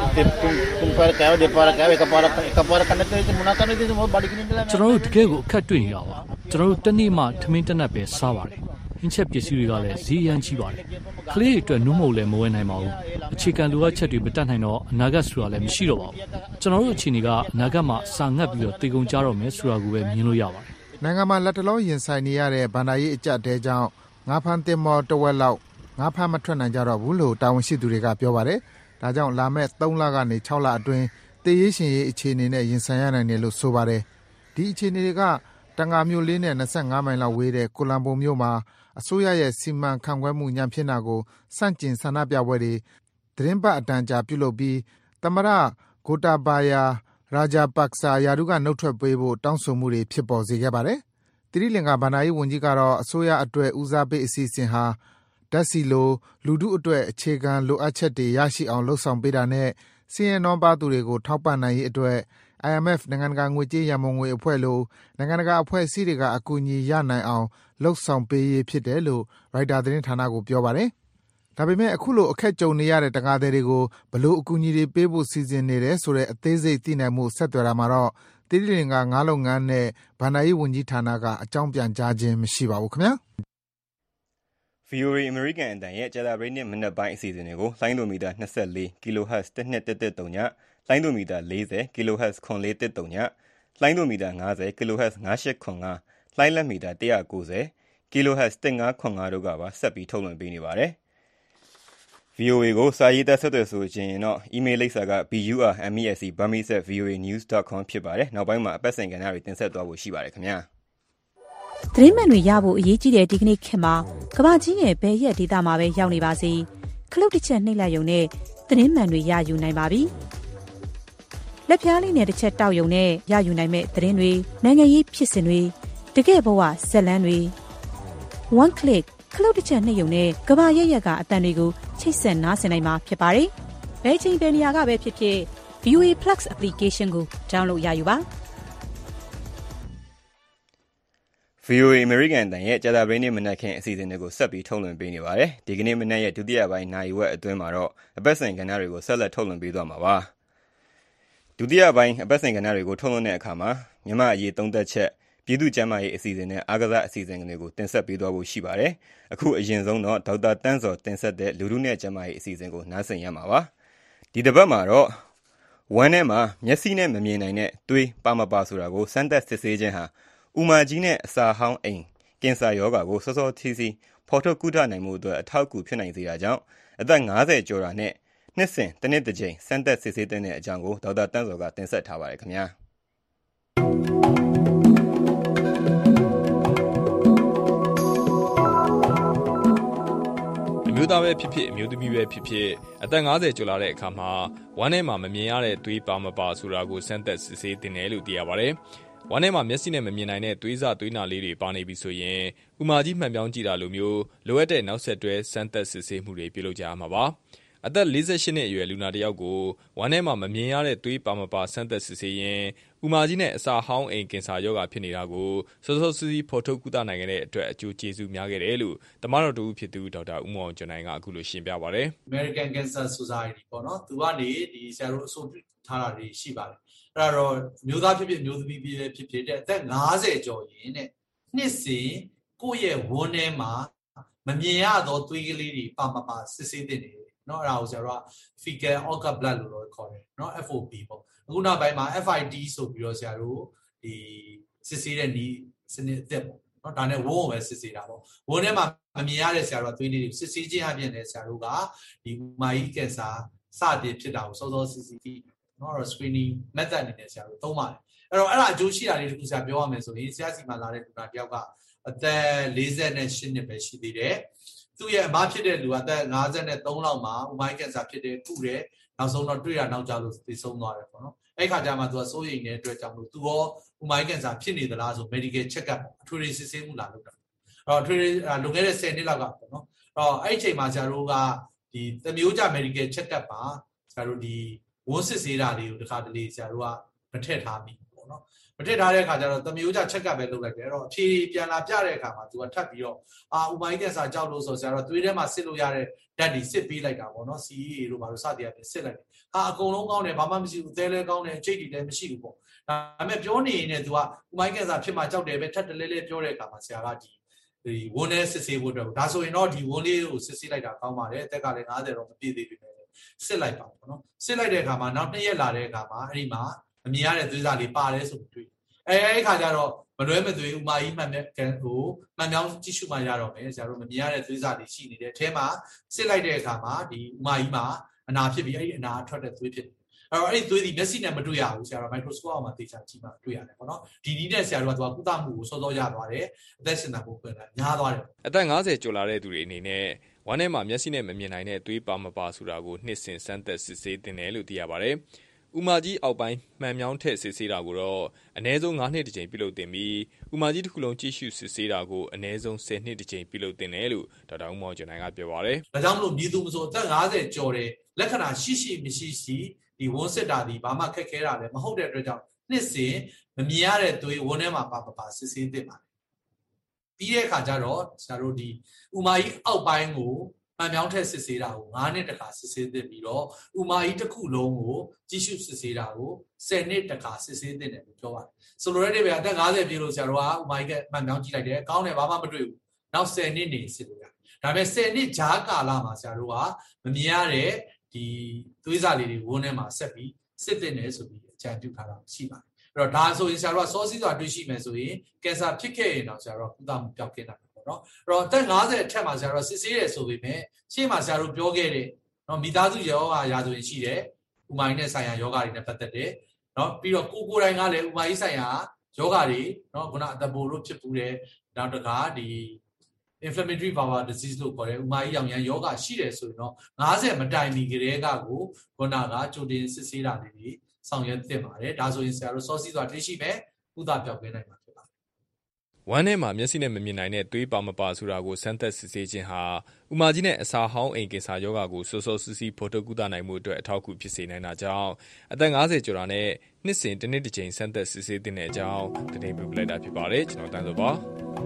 ကျွန်တော်တို့တကယ်ကိုအခက်တွေ့နေတာပါ။ကျွန်တော်တို့တနေ့မှထမင်းတက်နက်ပဲစားပါတယ်။ဟင်းချက်ပစ္စည်းတွေကလည်းဈေးရမ်းကြီးပါတယ်။ကလေးတွေအတွက်နုမုံလည်းမဝယ်နိုင်ပါဘူး။အခြေခံလိုအပ်ချက်တွေမတတ်နိုင်တော့အနာဂတ်ဆိုတာလည်းမရှိတော့ပါဘူး။ကျွန်တော်တို့အခြေအနေကအနာဂတ်မှာစာငတ်ပြီးတော့တေကုန်ကြတော့မယ်ဆိုတာကိုပဲမြင်လို့ရပါတယ်။နိုင်ငံမှာလက်တလုံးရင်ဆိုင်နေရတဲ့ဘဏ္ဍာရေးအကျပ်တဲကြောင့်ငါးဖမ်းသင်္ဘောတဝက်လောက်ငါးဖမ်းမထွက်နိုင်ကြတော့ဘူးလို့တာဝန်ရှိသူတွေကပြောပါတယ်။ဒါကြောင့်လာမယ့်၃လကနေ၆လအတွင်းသေရေးရှင်ရေးအခြေအနေနဲ့ရင်ဆိုင်ရနိုင်တယ်လို့ဆိုပါတယ်။ဒီအခြေအနေတွေကတန်ငါမြို့လေးနဲ့၂၅မိုင်လောက်ဝေးတဲ့ကိုလံဘိုမြို့မှာအစိုးရရဲ့စီမံခန့်ခွဲမှုညံ့ဖျင်းတာကိုစန့်ကျင်ဆန္ဒပြပွဲတွေသတင်းပတ်အတန်ကြာပြုလုပ်ပြီးသမ္မတဂိုတာဘာယာရာဂျာပတ်စာယာဒူကနှုတ်ထွက်ပေးဖို့တောင်းဆိုမှုတွေဖြစ်ပေါ်စေခဲ့ပါတယ်။တီရီလင်္ကာဘဏ္ဍာရေးဝန်ကြီးကတော့အစိုးရအတွက်ဦးစားပေးအစီအစဉ်ဟာဓာတ်ဆီလိုလူထုအတွက်အခြေခံလိုအပ်ချက်တွေရရှိအောင်လှုံ့ဆော်ပေးတာနဲ့ဆင်းရဲနွမ်းပါးသူတွေကိုထောက်ပံ့နိုင်ရေးအတွက် အိုင်အမ်အက်ဖ် နိုင်ငံတကာငွေကြေးရန်ပုံငွေအဖွဲ့လိုနိုင်ငံတကာအဖွဲ့အစည်းတွေကအကူအညီရနိုင်အောင်လှုံ့ဆော်ပေးရေးဖြစ်တယ်လို့ရိုက်တာသတင်းဌာနကိုပြောပါတယ်။ဒါပေမဲ့အခုလိုအခက်ကြုံနေရတဲ့တန်ငါသည်တွေကိုဘယ်လိုအကူအညီတွေပေးဖို့စီစဉ်နေတယ်ဆိုတဲ့အသေးစိတ်သိနိုင်မှုဆက်သွယ်တာမှာတော့တီရီလင်္ကာငါးလုပ်ငန်းနဲ့ဘဏ္ဍာရေးဝန်ကြီးဌာနကအကြောင်းပြန်ကြားခြင်းမရှိပါဘူးခင်ဗျာ။ဗီအိုအေ အမေရိကန်အသံရဲ့ကြာသပတေးနေ့မနက်ပိုင်းအစီအစဉ်တွေကိုလိုင်းဒိုမီတာ၂၄ kHz တစ်နှစ်တစ်တစ်သုံးညလိုင်းဒိုမီတာ၄၀ kHz ခွန်လေးတစ်သုံးညလိုင်းဒိုမီတာ၅၀ kHz ၅၈ခွန်၅လိုင်းလက်မီတာ၁၉၀ kHz တစ်ငါးခွန်၅တို့ကပါဆက်ပြီးထုတ်လွှင့်ပေးနေပါတယ်။ ဗီအိုအေ ကိုစာရေးသားဆက်သွယ်ဆိုခြင်းရင်တော့ email လိပ်စာက burmese burmese at voanews dot com ဖြစ်ပါတယ်။နောက်ပိုင်းမှာအပတ်စဉ်ကဏ္ဍတွေတင်ဆက်သွားဖို့ရှိပါတယ်ခင်ဗျာ။သတင်းမှန်တွေရဖို့အရေးကြီးတဲ့ဒီကနေ့ခေတ်မှာကမ္ဘာကြီးရဲ့ဘယ်ရက်ဒေသမှာပဲရောက်နေပါစေခလုတ်တစ်ချက်နှိပ်လိုက်ရုံနဲ့သတင်းမှန်တွေရယူနိုင်ပါပြီလက်ပြားလေးနဲ့တစ်ချက်တောက်ရုံနဲ့ရယူနိုင်မဲ့သတင်းတွေနိုင်ငံရေးဖြစ်စဉ်တွေတကယ့်ဘဝဇက်လန်းတွေ one click ခလုတ်တစ်ချက်နှိပ်ရုံနဲ့ကမ္ဘာရက်ရက်ကအတန်တွေကိုချိတ်ဆက်နားဆင်နိုင်မှာဖြစ်ပါတယ်ဘယ်ချိန်ဘယ်နေရာကပဲဖြစ်ဖြစ် ဗီ အို အေ Plus application ကို download ရယူပါဗီ အို အေ American အတန်ရဲ့ကြာသပတေးနေ့မနက်ခင်းအစီအစဉ်တွေကိုဆက်ပြီးထုတ်လွှင့်ပေးနေပါတယ်။ဒီကနေ့မနက်ရဲ့ဒုတိယပိုင်းနာရီဝက်အတွင်းမှာတော့အပတ်စဉ်ကဏ္ဍတွေကိုဆက်လက်ထုတ်လွှင့်ပေးသွားမှာပါ။ဒုတိယပိုင်းအပတ်စဉ်ကဏ္ဍတွေကိုထုတ်လွှင့်တဲ့အခါမှာမြန်မာအရေးသုံးသက်ချက်ပြည်သူ့ကျန်းမာရေးအစီအစဉ်နဲ့အားကစားအစီအစဉ်တွေကိုတင်ဆက်ပေးသွားဖို့ရှိပါတယ်။အခုအရင်ဆုံးတော့ဒေါက်တာတန်းစောတင်ဆက်တဲ့လူထုနဲ့ကျန်းမာရေးအစီအစဉ်ကိုနားဆင်ရမှာပါ။ဒီတစ်ပတ်မှာတော့ဝမ်းထဲမှာမျက်စိနဲ့မမြင်နိုင်တဲ့သွေးပါမပါဆိုတာကိုစမ်းသပ်စစ်ဆေးခြင်းဟာဥမာကြီးနဲ့အစာဟောင်းအိမ်ကင်ဆာရောဂါကိုစောစောထီးစီဖော်ထုတ်ကုသနိုင်မှုအတွက်အထောက်အကူဖြစ်နိုင်စေတာကြောင့်အသက်၅၀ကျော်တာနဲ့နှစ်စဉ်တစ်နှစ်တစ်ကြိမ်စမ်းသပ်စစ်ဆေးတဲ့အကြောင်းကိုဒေါက်တာတန်းစောကတင်ဆက်ထားပါတယ်ခင်ဗျာအမျိုးသားပဲဖြစ်ဖြစ်အမျိုးသမီးပဲဖြစ်ဖြစ်အသက်၅၀ကျော်လာတဲ့အခါမှာဝမ်းထဲမှာမမြင်ရတဲ့သွေးပါမပါဆိုတာကိုစမ်းသပ်စစ်ဆေးတင်တယ်လို့သိရပါတယ်ဝမ်းထဲမှာမျက်စိနဲ့မမြင်နိုင်တဲ့သွေးစသွေးနာလေးတွေပါနေပြီဆိုရင်ဥမာကြီးမှန်ပြောင်းကြည့်တာလိုမျိုးလိုအပ်တဲ့နောက်ဆက်တွဲစမ်းသပ်စစ်ဆေးမှုတွေပြုလုပ်ကြရမှာပါအသက်၄၈နှစ်အရွယ်လူနာတစ်ယောက်ကိုဝမ်းထဲမှာမမြင်ရတဲ့သွေးပါမပါစမ်းသပ်စစ်ဆေးရင်ဥမာကြီးနဲ့အစာဟောင်းအိမ်ကင်ဆာရောဂါဖြစ်နေတာကိုစောစောစီးစီးဖော်ထုတ်ကုသနိုင်ခဲ့တဲ့အတွက်အကျိုးကျေးဇူးများခဲ့တယ်လို့တမန်တော်တူဖြစ်သူဒေါက်တာဦးမောင်ကျော်နိုင်ကအခုလိုရှင်းပြပါတယ် American Cancer Society ပေါ့နော်သူကနေဒီဆရာတို့အဆိုပြုထားတာတွေရှိပါတယ်အဲ့တော့မျိုးသားဖြစ်ဖြစ်မျိုးသမီးဖြစ်ဖြစ်ဖြစ်တဲ့အသက်၅၀ကျော်ရင်တဲ့နှစ်စဉ်ကိုယ့်ရဲ့ဝန်းထဲမှာမမြင်ရသောသွေးကလေးတွေပါမပါစစ်ဆေးတဲ့နေတယ်เนาะအဲ့ဒါကိုဆရာတို့က fecal occult blood လို့တော့ခေါ်တယ်เนาะ F O B ပေါ့အခုနောက်ပိုင်းမှာ F I D ဆိုပြီးတော့ဆရာတို့ဒီစစ်ဆေးတဲ့ဤစနစ်အသစ်ပေါ့เนาะဒါနဲ့ဝန်းကိုပဲစစ်ဆေးတာပေါ့ဝန်းထဲမှာမမြင်ရတဲ့ဆရာတို့ကသွေးလေးတွေစစ်ဆေးခြင်းအပြင်လည်းဆရာတို့ကဒီမာကြီးကင်ဆာစတင်ဖြစ်တာကိုစောစောစစ်ဆေးပြီးနော် screening method အနေနဲ့ဆရာတို့သုံးပါတယ်အဲ့တော့အဲ့ဒါအကျိုးရှိတာလေးတခုဆရာပြောရမယ်ဆိုရင်ဆရာစီမှာလာတဲ့လူနာတယောက်ကအသက်၄၈နှစ်ပဲရှိသေးတယ်သူ့ရဲ့အမဖြစ်တဲ့လူကအသက်၅၃လောက်မှာဥမိုင်းကင်ဆာဖြစ်တဲ့ကုတယ်နောက်ဆုံးတော့တွေ့ရနောက်ကြလို့သိဆုံးသွားတယ်ပေါ့နော်အဲ့ခါကျမှသူကစိုးရိမ်နေတဲ့အတွက်ကြောင့်လို့သူရောဥမိုင်းကင်ဆာဖြစ်နေသလားဆို medical check up အထွေထွေစစ်ဆေးမှုလာလုပ်တာအဲ့တော့အထွေထွေလွန်ခဲ့တဲ့၁၀နှစ်လောက်ကပေါ့နော်အဲ့တော့အဲ့အချိန်မှာဆရာတို့ကဒီသမျိုးကြ medical check up ပါဆရာတို့ဒီဝန်းစစ်ဆေးတာတွေကိုတခါတလေဆရာတို့ကမထည့်ထားပြီပေါ့နော်မထည့်ထားတဲ့အခါကျတော့သမျိုးကြ check up ပဲလုပ်လိုက်တယ်အဲ့တော့အဖြေပြန်လာပြတဲ့အခါမှာသူကထပ်ပြီးတော့အာဥမိုင်းကင်ဆာကြောက်လို့ဆိုဆရာတို့သွေးထဲမှာစစ်လို့ရတဲ့ဓာတ်တွေစစ်ပေးလိုက်တာပေါ့နော် C E A တို့ဘာလို့စသည်အပြင်စစ်လိုက်တယ်အာအကုန်လုံးကောင်းတယ်ဘာမှမရှိဘူးသဲလဲကောင်းတယ်အကျိတ်တွေလည်းမရှိဘူးပေါ့ဒါပေမဲ့ပြောနေရင်လည်းသူကဥမိုင်းကင်ဆာဖြစ်မှကြောက်တယ်ပဲထပ်တလဲလဲပြောတဲ့အခါမှာဆရာကဒီဒီဝန်းထဲစစ်ဆေးဖို့အတွက်ဒါဆိုရင်တော့ဒီဝန်းလေးကိုစစ်ဆေးလိုက်တာကောင်းပါတယ်အသက်ကလည်း၅၀တော့မပြည့်သေးဘူးစစ်လိုက်ပါပေါ့နော်စစ်လိုက်တဲ့အခါမှာနောက်နှစ်ရက်လာတဲ့အခါမှာအဲ့ဒီမှာအမြင်ရတဲ့သွေးစာလေးပါတယ်ဆိုပြီးတွေ့အဲအဲ့ခါကျတော့မလွဲမသွေဥမာကြီးမှန်တဲ့ကန်ကိုမှန်ပြောင်းကြည့်ရှုမှရတော့မယ်ဆရာတို့မမြင်ရတဲ့သွေးစာလေးရှိနေတဲ့အထဲမှာစစ်လိုက်တဲ့အခါမှာဒီဥမာကြီးမှာအနာဖြစ်ပြီးအဲ့ဒီအနာထွက်တဲ့သွေးဖြစ်တယ်အဲ့တော့အဲ့ဒီသွေးဒီမျက်စိနဲ့မတွေ့ရဘူးဆရာတို့ microscope အောက်မှာသေချာကြည့်မှတွေ့ရတယ်ပေါ့နော်ဒီနည်းနဲ့ဆရာတို့ကသူကကုသမှုကိုစောစောရသွားတယ်အသက်ရှင်တာကိုပြန်လာညားသွားတယ်အသက်၅၀ကျော်လာတဲ့သူတွေအနေနဲ့ဝမ်းထဲမှာမျက်စိနဲ့မမြင်နိုင်တဲ့သွေးပါမပါဆိုတာကိုနှစ်စဉ်စမ်းသပ်စစ်ဆေးတင်တယ်လို့သိရပါတယ်။ဥမာကြီးအောက်ပိုင်းမှန်မြောင်းထက်စစ်ဆေးတာကိုတော့အနည်းဆုံး၅နှစ်တစ်ကြိမ်ပြုလုပ်တင်ပြီးဥမာကြီးတစ်ခုလုံးကြည့်ရှုစစ်ဆေးတာကိုအနည်းဆုံး၁၀နှစ်တစ်ကြိမ်ပြုလုပ်တင်တယ်လို့ဒေါက်တာဦးမောင်ကျော်နိုင်ကပြောပါတယ်။ဒါကြောင့်မလို့မြည်သူမဆိုအသက်၅၀ကျော်တဲ့လက္ခဏာရှိရှိမရှိရှိဒီဝန်းစစ်တာဒီဘာမှခက်ခဲတာလည်းမဟုတ်တဲ့အတွက်ကြောင့်နှစ်စဉ်မမြင်ရတဲ့သွေးဝန်းထဲမှာပါပါပါစစ်ဆေးတင်ပါတယ်။ပြီးတဲ့အခါကျတော့ဆရာတို့ဒီဥမာကြီးအောက်ပိုင်းကိုမှန်ပြောင်းထက်စစ်ဆေးတာကို၅နှစ်တခါစစ်ဆေးသင့်ပြီးတော့ဥမာကြီးတစ်ခုလုံးကိုကြည့်ရှုစစ်ဆေးတာကို၁၀နှစ်တခါစစ်ဆေးသင့်တယ်လို့ပြောပါတယ်ဆိုလိုတဲ့တွေကအသက်၅၀ပြည့်လို့ဆရာတို့ကဥမာကြီးကမှန်ပြောင်းကြည့်လိုက်တယ်ကောင်းတယ်ဘာမှမတွေ့ဘူးနောက်၁၀နှစ်နေစစ်လို့ရတယ်ဒါပေမဲ့၁၀နှစ်ဂျားကာလမှာဆရာတို့ကမမြင်ရတဲ့ဒီသွေးစာလေးတွေဝန်းထဲမှာဆက်ပြီးစစ်သင့်တယ်ဆိုပြီးအကြံပြုထားတာရှိပါတယ်အဲ့တော့ဒါဆိုရင်ဆရာတို့ကစောစီးစွာတွေ့ရှိမယ်ဆိုရင်ကင်ဆာဖြစ်ခဲ့ရင်တော့ဆရာတို့ကကုသမှုပျောက်ကင်းတာနော်အဲ့တော့အသက်၅၀အထက်မှာဆရာတို့စစ်ဆေးတယ်ဆိုပေမဲ့ရှေ့မှာဆရာတို့ပြောခဲ့တဲ့နော်မိသားစုယောဂရာဆိုရင်ရှိတယ်ဥမာကြီးနဲ့ဆိုင်ရာယောဂတွေနဲ့ပတ်သက်တယ်နော်ပြီးတော့ကိုကိုယ်တိုင်ကလည်းဥမာကြီးဆိုင်ရာယောဂတွေနော်ခုနအသက်ပိုလို့ဖြစ်ပူတယ်နောက်တစ်ခါဒီ inflammatory bowel disease လို့ခေါ်တဲ့ဥမာကြီးရောင်ရမ်းယောဂရှိတယ်ဆိုရင်တော့ငါးဆယ်မတိုင်မီကလေးကကိုခုနကကြိုတင်စစ်ဆေးတာလေးတွေဆောင်ရွက်သင့်ပါတယ်ဒါဆိုရင်ဆရာတို့စောစီးစွာတွေ့ရှိမယ်ဥဒပြောက်ပေးနိုင်မှာဖြစ်ပါတယ်ဝမ်းထဲမှာမျက်စိနဲ့မမြင်နိုင်တဲ့သွေးပါမပါဆိုတာကိုစမ်းသပ်စစ်ဆေးခြင်းဟာဥမာကြီးနဲ့အစာဟောင်းအိမ်ကင်ဆာယောဂါကိုစောစောစီးစီးဖော်ထုတ်ကုသနိုင်မှုအတွက်အထောက်အကူဖြစ်စေနိုင်တာကြောင့်အသက်ငါးဆယ်ကျော်တာနဲ့နှစ်စဉ်တစ်နှစ်တစ်ချိန်စမ်းသပ်စစ်ဆေးတဲ့အကြောင်းတင်ပြလိုက်တာဖြစ်ပါတယ်ကျွန်တော်တန်းစောပါ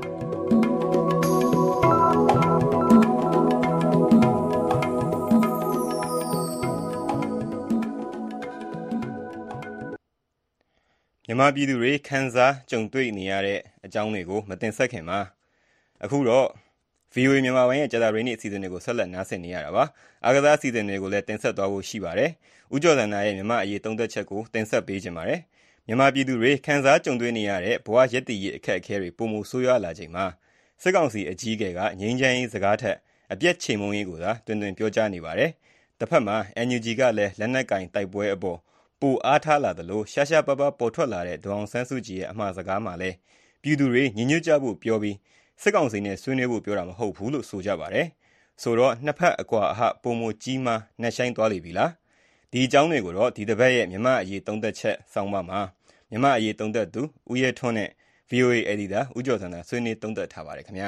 မြန်မာပြည်သူတွေခံစားကြုံတွေ့နေရတဲ့အကြောင်းတွေကိုမတင်ဆက်ခင်မှာအခုတော့ ဗွီအိုအေ မြန်မာပိုင်းရဲ့ကြာသပတေးနေ့အစီအစဉ်တွေကိုဆက်လက်နားဆင်နေရတာပါအားကစားအစီအစဉ်တွေကိုလည်းတင်ဆက်သွားဖို့ရှိပါတယ်ဦးကျော်စံနာရဲ့မြန်မာအရေးသုံးသက်ချက်ကိုတင်ဆက်ပေးခြင်းပါတယ်မြန်မာပြည်သူတွေခံစားကြုံတွေ့နေရတဲ့ဘဝရည်တည်ရေးအခက်အခဲတွေပုံမှုဆိုးရွားလာချိန်မှာစစ်ကောင်စီအကြီးအကဲကငြိမ်းချမ်းရေးစကားထက်အပြည့်ချိန်မုံရေးကိုသာတွင်တွင်ပြောကြားနေပါတယ်တစ်ဖက်မှာ အန် ယူ ဂျီ ကလည်းလက်နက်ကင်တိုက်ပွဲအပေါ်ပိုအားထားလာသလိုရှားရှားပါးပါးပေါ်ထွက်လာတဲ့ဒေါအောင်ဆန်းစုကြည်ရဲ့အမှားစကားမှာလည်းပြည်သူတွေညီညွတ်ကြဖို့ပြောပြီးစစ်ကောင်စီနဲ့ဆွေးနွေးဖို့ပြောတာမဟုတ်ဘူးလို့ဆိုကြပါတယ်ဆိုတော့နှစ်ဖက်အကွာအဟပုံမကြီးမားနှက်ဆိုင်သွားလိမ့်ပြီလားဒီအကြောင်းတွေကိုတော့ဒီတစ်ပတ်ရဲ့မြန်မာအရေးသုံးသက်ချက်ဆောင်းပါမှာမြန်မာအရေးသုံးသက်သူဦးရဲထွန်းနဲ့ ဗီအိုအေ editor ဦးကျော်စံသာဆွေးနွေးသုံးသက်ထားပါတယ်ခင်ဗျာ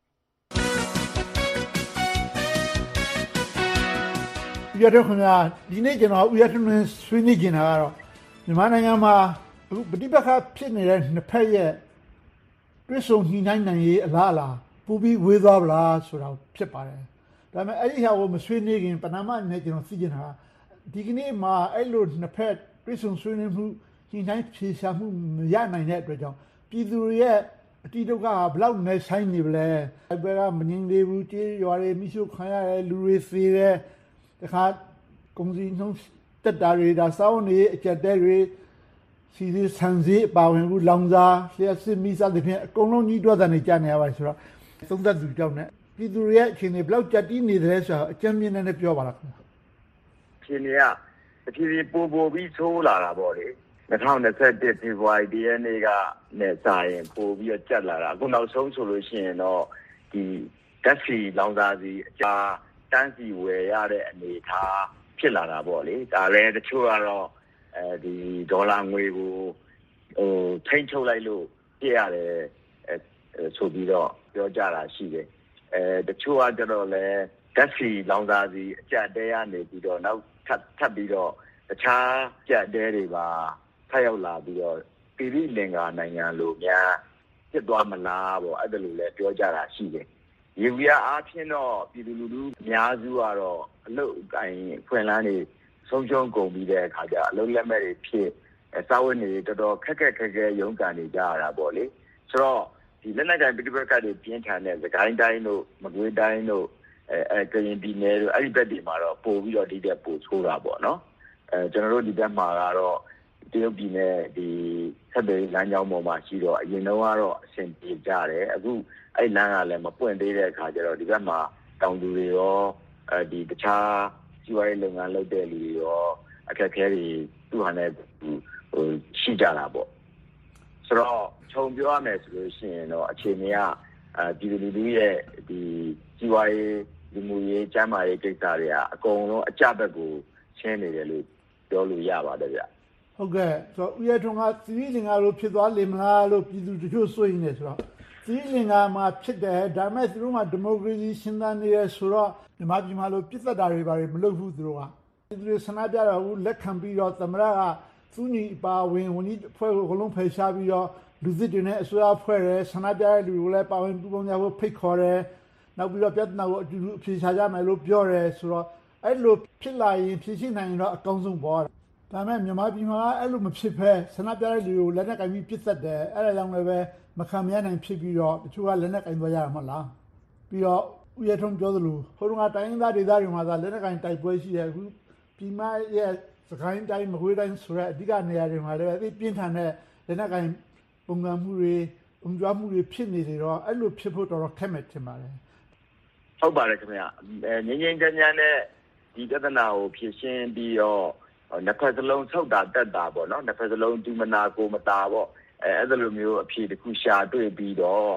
ဦးရဲထွန်းခင်ဗျာဒီနေ့ကျွန်တော်ဦးရဲထွန်းနဲ့ဆွေးနွေးကြတာကတော့မြန်မာနိုင်ငံမှာအခုပဋိပက္ခဖြစ်နေတဲ့နှစ်ဖက်ရဲ့တွစ်ဆုံညှိနှိုင်းနိုင်ရေးအလားအလာပူပြီးဝေးသွားဗလားဆိုတာဖြစ်ပါတယ်ဒါပေမဲ့အဲ့ဒီဟာကိုမဆွေးနွေးခင်ပဏာမနဲ့ကျွန်တော်သိချင်တာဒီကနေ့မှာအဲ့လိုနှစ်ဖက်တွစ်ဆုံဆွေးနွေးမှုညှိနှိုင်းဖြေရှာမှုမရနိုင်တဲ့အတွက်ကြောင့်ပြည်သူတွေရဲ့အတိဒုက္ခဟာဘလောက်နဲ့ဆိုင်နေပလဲအဲ့ဘက်ကမငြင်းသေးဘူးကြေးရွာတွေမိရှုခံရတယ်လူတွေသေးတယ်တခါကုန်စည်နှုန်းတက်တာတွေဒါစောင်းနေအကျက်တဲတွေစီစီဆန်စီပါဝင်ဘူးလောင်စာလျှက်စစ်မိစားတဲ့ဖြင့်အကုန်လုံးကြီးတွက်တဲ့နေကြနေရပါတယ်ဆိုတော့သုံးသက်သူကြောင့် ਨੇ ပြည်သူတွေရဲ့အခြေအနေဘလောက်ကြက်တီးနေတယ်ဆိုတာအကျဉ်းမြင့်နဲ့ပြောပါလားခင်ဗျာအခြေအနေကအဖြစ်ဖြစ်ပိုပိုပြီးဆိုးလာတာပေါ့လေ၂၀၂၁ဖေဖော်ဝါရီရက်နေ့ကနဲ့စာရင်ပိုပြီးတော့ကြက်လာတာအခုနောက်ဆုံးဆိုလို့ရှိရင်တော့ဒီဓာတ်ဆီလောင်စာစီအကြာတန်းစီဝယ်ရတဲ့အနေအထားဖြစ်လာတာပေါ့လေဒါလည်းတချို့ကတော့အဲဒီဒေါ်လာငွေကိုဟိုထိန်းချုပ်လိုက်လို့ပြရတယ်အဲဆိုပြီးတော့ပြောကြတာရှိတယ်အဲတချို့ကကြတော့လဲဓာတ်ဆီလောင်စာစီအကျတဲရနေပြီးတော့နောက်ထပ်ထပ်ပြီးတော့တခြားကြက်တဲတွေပါဖတ်ရောက်လာပြီးတော့ပြည်ပြည်လင်္ကာနိုင်ငံလိုများဖြစ်သွားမလားပေါ့အဲ့ဒါလိုလဲပြောကြတာရှိတယ်ရေဝီယာအားဖြင့်တော့ပြည်သူလူထုအများစုကတော့အလုပ်အကိုင်ဖွင့်လန်းနေဆုံးရှုံးကုန်ပြီးတဲ့အခါကျအလုံးလက်မဲ့တွေဖြစ်စာဝတ်နေတော်တော်ခက်ခက်ခဲခဲရုန်းကန်နေကြရတာပေါ့လေဆိုတော့ဒီလက်နက်ကိုင်ပြည်ပကတွေပြင်းထန်တဲ့သခိုင်းတိုင်းတို့မကွေးတိုင်းတို့အဲအဲကရင်ပြည်နယ်တို့အဲ့ဒီဘက်တွေမှာတော့ပို့ပြီးတော့ဒီတဲ့ပို့ဆိုးတာပေါ့နော်အဲကျွန်တော်တို့ဒီဘက်မှာကတော့တရုတ်ပြည်နဲ့ဒီဆက်သွယ်လမ်းကြောင်းပေါ်မှာရှိတော့အရင်တော့ကတော့အဆင်ပြေကြတယ်အခုအဲ့လမ်းကလည်းမပွင့်သေးတဲ့အခါကျတော့ဒီဘက်မှာတောင်သူတွေရောအဲဒီတခြားစီးပွားရေးလုပ်ငန်းလုပ်တဲ့လူတွေရောအခက်အခဲတွေသူ့ဟာနဲ့ဟိုရှိကြတာပေါ့ဆိုတော့ခြုံပြောရမယ်ဆိုလို့ရှိရင်တော့အခြေအနေကအဲဒီလူတွေရဲ့ဒီစီးပွားရေးဒီမူရေးကျန်းမာရေးကိစ္စတွေကအကုန်လုံးအကြဘက်ကိုရှင်းနေတယ်လို့ပြောလို့ရပါတယ်ဗျဟုတ်ကဲ့ဆိုတော့ဦးရဲထွန်းကသီရိလင်္ကာလိုဖြစ်သွားလိမ့်မလားလို့ပြည်သူတချို့စိုးရိမ်နေဆိုတော့သီရိလင်္ကာမှာဖြစ်တယ်ဒါပေမဲ့သူတို့ကဒီမိုကရေစီရှင်သန်နေရဆိုတော့မြန်မာပြည်မှာလို့ပြစ်သက်တာတွေပါတယ်မလုပ်ဘူးသူတို့ကသူတို့ဆန္ဒပြတော့ဘူးလက်ခံပြီးတော့သမရကသူညီပါဝင်ဝန်ကြီးအဖွဲ့ကိုအလုံးဖယ်ရှားပြီးတော့လူသစ်တွေနဲ့အစိုးရဖွဲ့တယ်ဆန္ဒပြတဲ့လူတွေလည်းပါဝင်ပူးပေါင်းကြဖို့ဖိတ်ခေါ်တယ်နောက်ပြီးတော့ပြဿနာကိုအတူတူအဖြေရှာကြမယ်လို့ပြောတယ်ဆိုတော့အဲ့လိုဖြစ်လာရင်ဖြေရှင်းနိုင်ရင်တော့အကောင်းဆုံးပေါ့ဒါပေမဲ့မြန်မာပြည်မှာအဲ့လိုမဖြစ်ဘဲဆန္ဒပြတဲ့လူကိုလက်နက်ကင်ပြီးပြစ်သက်တယ်အဲ့ဒါကြောင့်လည်းပဲမခံမရနိုင်ဖြစ်ပြီးတော့တချို့ကလက်နက်ကင်သွားကြရမှာလားပြီးတော့ဦးရထုံးပြောသလိုဟိုတုန်းကတိုင်းရင်းသားဒေသတွေမှာသာလက်နက်ကင်တိုက်ပွဲရှိတယ်အခုပြည်မရဲ့စကိုင်းတိုင်းမကွေးတိုင်းဆိုတဲ့အဓိကနေရာတွေမှာလည်းအပြင်းထန်တဲ့လက်နက်ကင်ပုံစံမှုတွေပုံကြွားမှုတွေဖြစ်နေတယ်တော့အဲ့လိုဖြစ်ဖို့တော်တော်ခက်မဲ့ထင်ပါတယ်ဟုတ်ပါတယ်ခင်ဗျငင်းငင်းကြမ်းကြမ်းနဲ့ဒီပြဿနာကိုဖြေရှင်းပြီးတော့နှစ်ဖက်စလုံးဆုတ်တာတက်တာပေါ့နော်နှစ်ဖက်စလုံးဒီမနာကိုမတာပေါ့အဲအဲ့လိုမျိုးအဖြေတစ်ခုရှာတွေ့ပြီးတော့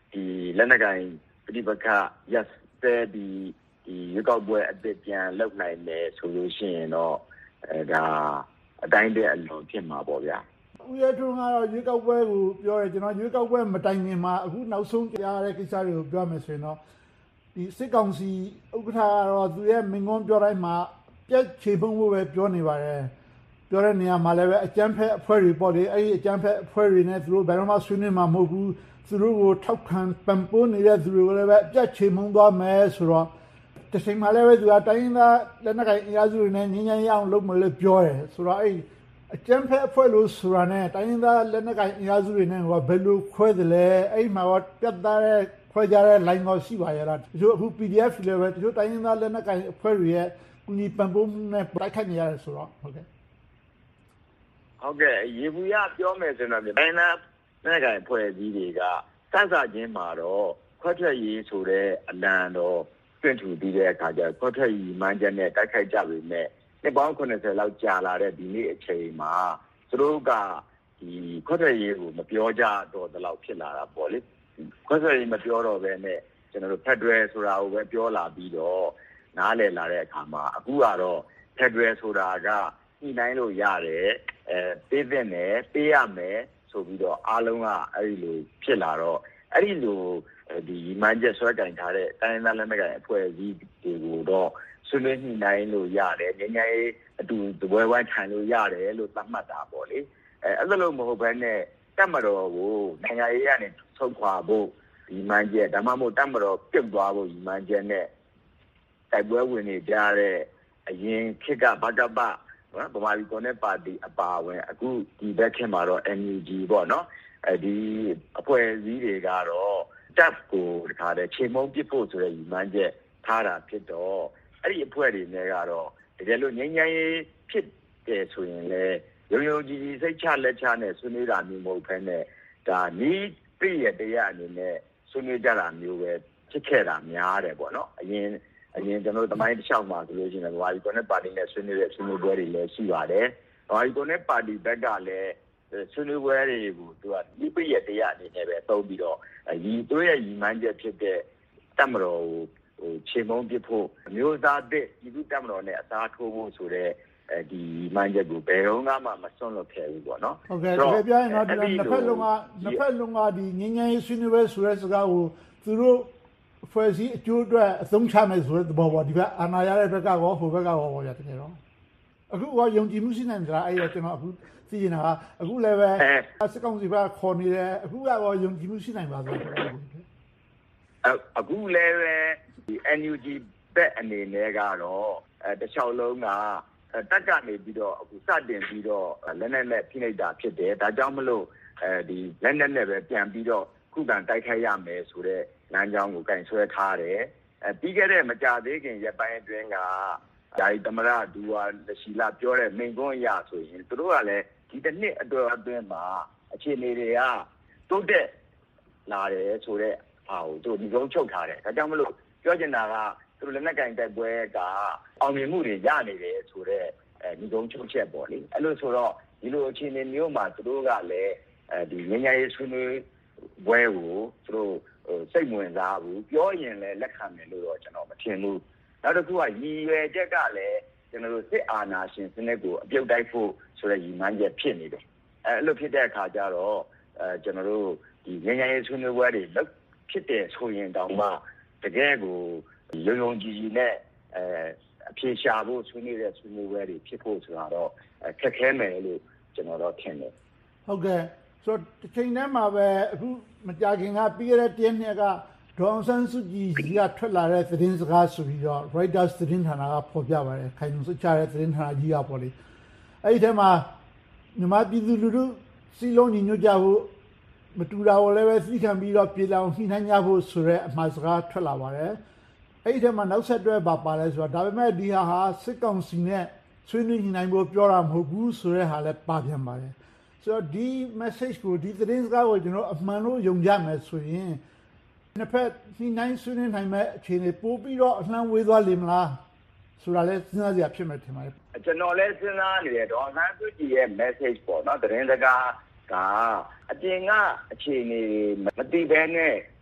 ဒီလက်နက်ကိုင်ပြိပခရက်တဲ့ဒီဒီရွေးကောက်ပွဲအသစ်ပြန်လုပ်နိုင်တယ်ဆိုလို့ရှိရင်တော့အဲဒါအတိုင်းတဲ့အလွန်ဖြစ်မှာပေါ့ဗျာဦးရဲထွန်းကတော့ရွေးကောက်ပွဲကိုပြောတယ်ကျွန်တော်ရွေးကောက်ပွဲမတိုင်ခင်မှာအခုနောက်ဆုံးကြားရတဲ့ကိစ္စတွေကိုပြောမယ်ဆိုရင်တော့ဒီစစ်ကောင်စီဥက္ကဋ္ဌကတော့သူရဲ့မင်္ဂွန်းပြောတိုင်းမှာပြက်ချေပုံဖို့ပဲပြောနေပါတယ်ပြောတဲ့နေရာမှာလည်းပဲအကြမ်းဖက်အဖွဲ့တွေပေါ့လေအဲ့ဒီအကြမ်းဖက်အဖွဲ့တွေနဲ့သူတို့ဘယ်တော့မှဆွေးနွေးမှာမဟုတ်ဘူးသူတို့ကိုထောက်ခံပံ့ပိုးနေတဲ့သူတွေကိုလည်းပဲပြက်ချေမှုန်းသွားမယ်ဆိုတော့တချိန်မှလည်းပဲသူကတိုင်းရင်းသားလက်နက်ကိုင်အင်အားစုတွေနဲ့ငြင်းငြင်းရအောင်လုပ်မလို့ပြောတယ်ဆိုတော့အဲ့အကျန်းဖက်အဖွဲ့လို့ဆိုတာနဲ့တိုင်းရင်းသားလက်နက်ကိုင်အင်အားစုတွေနဲ့ကဘယ်လိုခွဲတယ်လဲအဲ့မှာတော့ပြတ်သားတဲ့ခွဲကြတဲ့ line ကိုရှိပါရဲ့လားတချို့အခု ပီ ဒီ အက်ဖ် တွေလည်းပဲတချို့တိုင်းရင်းသားလက်နက်ကိုင်အဖွဲ့တွေရဲ့ကူညီပံ့ပိုးမှုနဲ့တိုက်ခိုက်နေရတယ်ဆိုတော့ဟုတ်ကဲ့ဟုတ်ကဲ့ရေဘူးရပြောမယ်ဆိုတော့တိုင်းသားလက်နက်ကိုင်အဖွဲ့အစည်းတွေကစစချင်းမှာတော့ခွဲထွက်ရေးဆိုတဲ့အလံတော့တွင့်ထူပြီးတဲ့အခါကျခွဲထွက်ရေးမှန်းချက်နဲ့တိုက်ခိုက်ကြပြီမဲ့နှစ်ပေါင်းခုနှစ်ဆယ်လောက်ကြာလာတဲ့ဒီနေ့အချိန်မှာသူတို့ကဒီခွဲထွက်ရေးကိုမပြောကြတော့တဲ့လောက်ဖြစ်လာတာပေါ့လေခွဲထွက်ရေးမပြောတော့ဘဲနဲ့ကျွန်တော်တို့ Federal ဆိုတာကိုပဲပြောလာပြီးတော့နားလည်လာတဲ့အခါမှာအခုကတော့ Federal ဆိုတာကညှိနှိုင်းလို့ရတယ်အဲပေးတဲ့နဲ့ပေးရမယ်ဆိုပြီးတော့အားလုံးကအဲ့ဒီလိုဖြစ်လာတော့အဲ့ဒီလိုဒီမှန်ချက်ဆွဲကင်ထားတဲ့တိုင်းသားလက်နက်ကိုင်အဖွဲ့အစည်းတွေကိုတော့ဆွေးနွေးညှိနှိုင်းလို့ရတယ်ငြိမ်းချမ်းရေးအတူတပွဲဝိုင်းထိုင်လို့ရတယ်လို့သတ်မှတ်တာပေါ့လေအဲအဲ့လိုမဟုတ်ဘဲနဲ့တက်မတော်ကိုနိုင်ငံရေးကနေထုတ်ခွာဖို့ဒီမှန်ချက်ဒါမှမဟုတ်တက်မတော်ပြုတ်သွားဖို့ဒီမှန်ချက်နဲ့တိုက်ပွဲဝင်နေကြတဲ့အရင်ခေတ်ကဘကပနော်ဗမာပြည်ကွန်မြူနတီပါတီအပါဝင်အခုဒီဘက်ခင်မှာတော့ အန် ယူ ဂျီ ပေါ့နော်အဲဒီအဖွဲ့အစည်းတွေကတော့တပ်ကိုတခါတည်းချိန်မုံပစ်ဖို့ဆိုတဲ့ညီမချက်ထားတာဖြစ်တော့အဲ့ဒီအဖွဲ့တွေနဲ့ကတော့တကယ်လို့ငြိမ်းချမ်းရေးဖြစ်တယ်ဆိုရင်လည်းရုံရုံကြီးကြီးစိတ်ချလက်ချနဲ့ဆွေးနွေးတာမျိုးမဟုတ်ဘဲနဲ့ဒါနီးပြည့်ရတရားအနေနဲ့ဆွေးနွေးကြတာမျိုးပဲဖြစ်ခဲ့တာများတယ်ပေါ့နော်အရင်အရင်ကျွန်တော်တို့တမိုင်းတစ်လျှောက်မှာဆိုလို့ရှိရင်ဗမာပြည်ကွန်မြူနတီပါတီနဲ့ဆွေးနွေးတဲ့ဆွေးနွေးပွဲတွေလည်းရှိပါတယ်ဗမာပြည်ကွန်မြူနတီပါတီဘက်ကလည်းဆွေးနွေးပွဲတွေကိုသူကဒီပြည့်ရတရားအနေနဲ့ပဲသုံးပြီးတော့ဒီတို့ရဲ့ညီမချက်ဖြစ်တဲ့တက်မတော်ကိုဟိုခြေမုံပစ်ဖို့မျိုးသားတဲ့ဒီလူတက်မတော်နဲ့အစားထိုးဖို့ဆိုတဲ့အဲဒီမှန်ချက်ကိုဘယ်တော့မှမစွန့်လွတ်ခဲ့ဘူးပေါ့နော်ဟုတ်ကဲ့တကယ်ပြောရင်တော့ဒီနှစ်ဖက်လုံးကနှစ်ဖက်လုံးကဒီငင်းငင်းရေးဆွေးနွေးပွဲဆိုတဲ့စကားကိုသူတို့ဖွဲ့စည်းအကျိုးအတွက်အသုံးချမယ်ဆိုတဲ့သဘောပေါ့ဒီဘက်အာဏာရတဲ့ဘက်ကရောဟိုဘက်ကရောပေါ့ဗျာတကယ်တော့အခုကယုံကြည်မှုရှိနေကြတာအဲ့ရကျွန်တော်အခုသိနေတာကအခုလည်းပဲစစ်ကောင်စီဘက်ကခေါ်နေတယ်အခုကတော့ယုံကြည်မှုရှိနိုင်ပါသလားအခုလည်းပဲဒီ အန် ယူ ဂျီ ဘက်အနေနဲ့ကတော့အဲတခြားလုံးကတက်ကနေပြီးတော့အခုစတင်ပြီးတော့လက်နက်နဲ့ဖိနှိပ်တာဖြစ်တယ်ဒါကြောင့်မလို့အဲဒီလက်နက်နဲ့ပဲပြန်ပြီးတော့ခုခံတိုက်ခိုက်ရမယ်ဆိုတဲ့လမ်းကြောင်းကိုကင်ဆွဲထားတယ်အဲပြီးခဲ့တဲ့မကြသေးခင်ရက်ပိုင်းအတွင်းကဓာရီသမရဒူဝါလရှိလာပြောတဲ့မိန်ကွန်းအရဆိုရင်သူတို့ကလည်းဒီတစ်နှစ်အတွင်းအတွင်းမှာအခြေအနေတွေကတိုးတက်လာတယ်ဆိုတဲ့ဟာကိုသူဒီကုန်းချုပ်ထားတယ်ဒါကြောင့်မလို့ပြောချင်တာကသူတို့လက်နက်ကင်တိုက်ပွဲကအောင်မြင်မှုတွေရနေတယ်ဆိုတော့အဲဒီကုန်းချုပ်ချက်ပေါ့လေအဲ့လိုဆိုတော့ဒီလိုအခြေအနေမျိုးမှာသူတို့ကလည်းအဲဒီငញ្ញရေးဆွေးနွေးပွဲကိုသူတို့စိတ်ဝင်စားဘူးပြောရင်လည်းလက်ခံမယ်လို့တော့ကျွန်တော်မထင်ဘူးနောက်တစ်ခုကရည်ရွယ်ချက်ကလည်းကျွန်တော်တို့စစ်အာဏာရှင်စနစ်ကိုအပြုတ်တိုက်ဖို့ဆိုတဲ့ရည်မှန်းချက်ဖြစ်နေတယ်အဲအဲ့လိုဖြစ်တဲ့အခါကျတော့အဲကျွန်တော်တို့ဒီငញ្ញရေးဆွေးနွေးပွဲတွေလုပ်ဖြစ်တယ်ဆိုရင်တောင်မှတကယ်ကိုရုံရုံကြီးကြီးနဲ့အဲအပြေရှာဖို့ဆွေးနွေးတဲ့ဆွေးနွေးပွဲတွေဖြစ်ဖို့ဆိုတာတော့ခက်ခဲမယ်လို့ကျွန်တော်တော့ထင်တယ်ဟုတ်ကဲ့ဆိုတော့တစ်ချိန်တည်းမှာပဲအခုမကြာခင်ကပြီးခဲ့တဲ့တရက်နှစ်ကဒေါအောင်ဆန်းစုကြည်ကြီးကထွက်လာတဲ့သတင်းစကားဆိုပြီးတော့ Reuters သတင်းဌာနကဖော်ပြပါတယ်ခိုင်လုံစွချတဲ့သတင်းဌာနကြီးကပေါ့လေအဲ့ဒီထဲမှာမြန်မာပြည်သူလူထုစီလုံးညီညွတ်ကြဖို့မတူတာကိုလည်းပဲသိခံပြီးတော့ပြည်လောင်နှိမ့်နှိုင်းကြဖို့ဆိုတဲ့အမှားစကားထွက်လာပါတယ်အဲ့ဒီထဲမှာနောက်ဆက်တွဲပါပါလဲဆိုတော့ဒါပေမဲ့ဒီဟာဟာစစ်ကောင်စီနဲ့ဆွေးနွေးညှိနှိုင်းဖို့ပြောတာမဟုတ်ဘူးဆိုတဲ့ဟာလည်းပါပြန်ပါတယ်ဆိုတော့ဒီ message ကိုဒီသတင်းစကားကိုကျွန်တော်အမှန်လို့ယုံကြမယ်ဆိုရင်နှစ်ဖက်ညှိနှိုင်းဆွေးနွေးနိုင်မဲ့အခြေအနေပို့ပြီးတော့အလှမ်းဝေးသွားလိမ့်မလားဆိုတာလည်းစဉ်းစားစရာဖြစ်မယ်ထင်ပါတယ်ကျွန်တော်လည်းစဉ်းစားနေတယ်ဒေါ်ဆန်းစုကြည်ရဲ့ message ပေါ့နော်သတင်းစကားကအပြင်ကအခြေအနေမသိဘဲနဲ့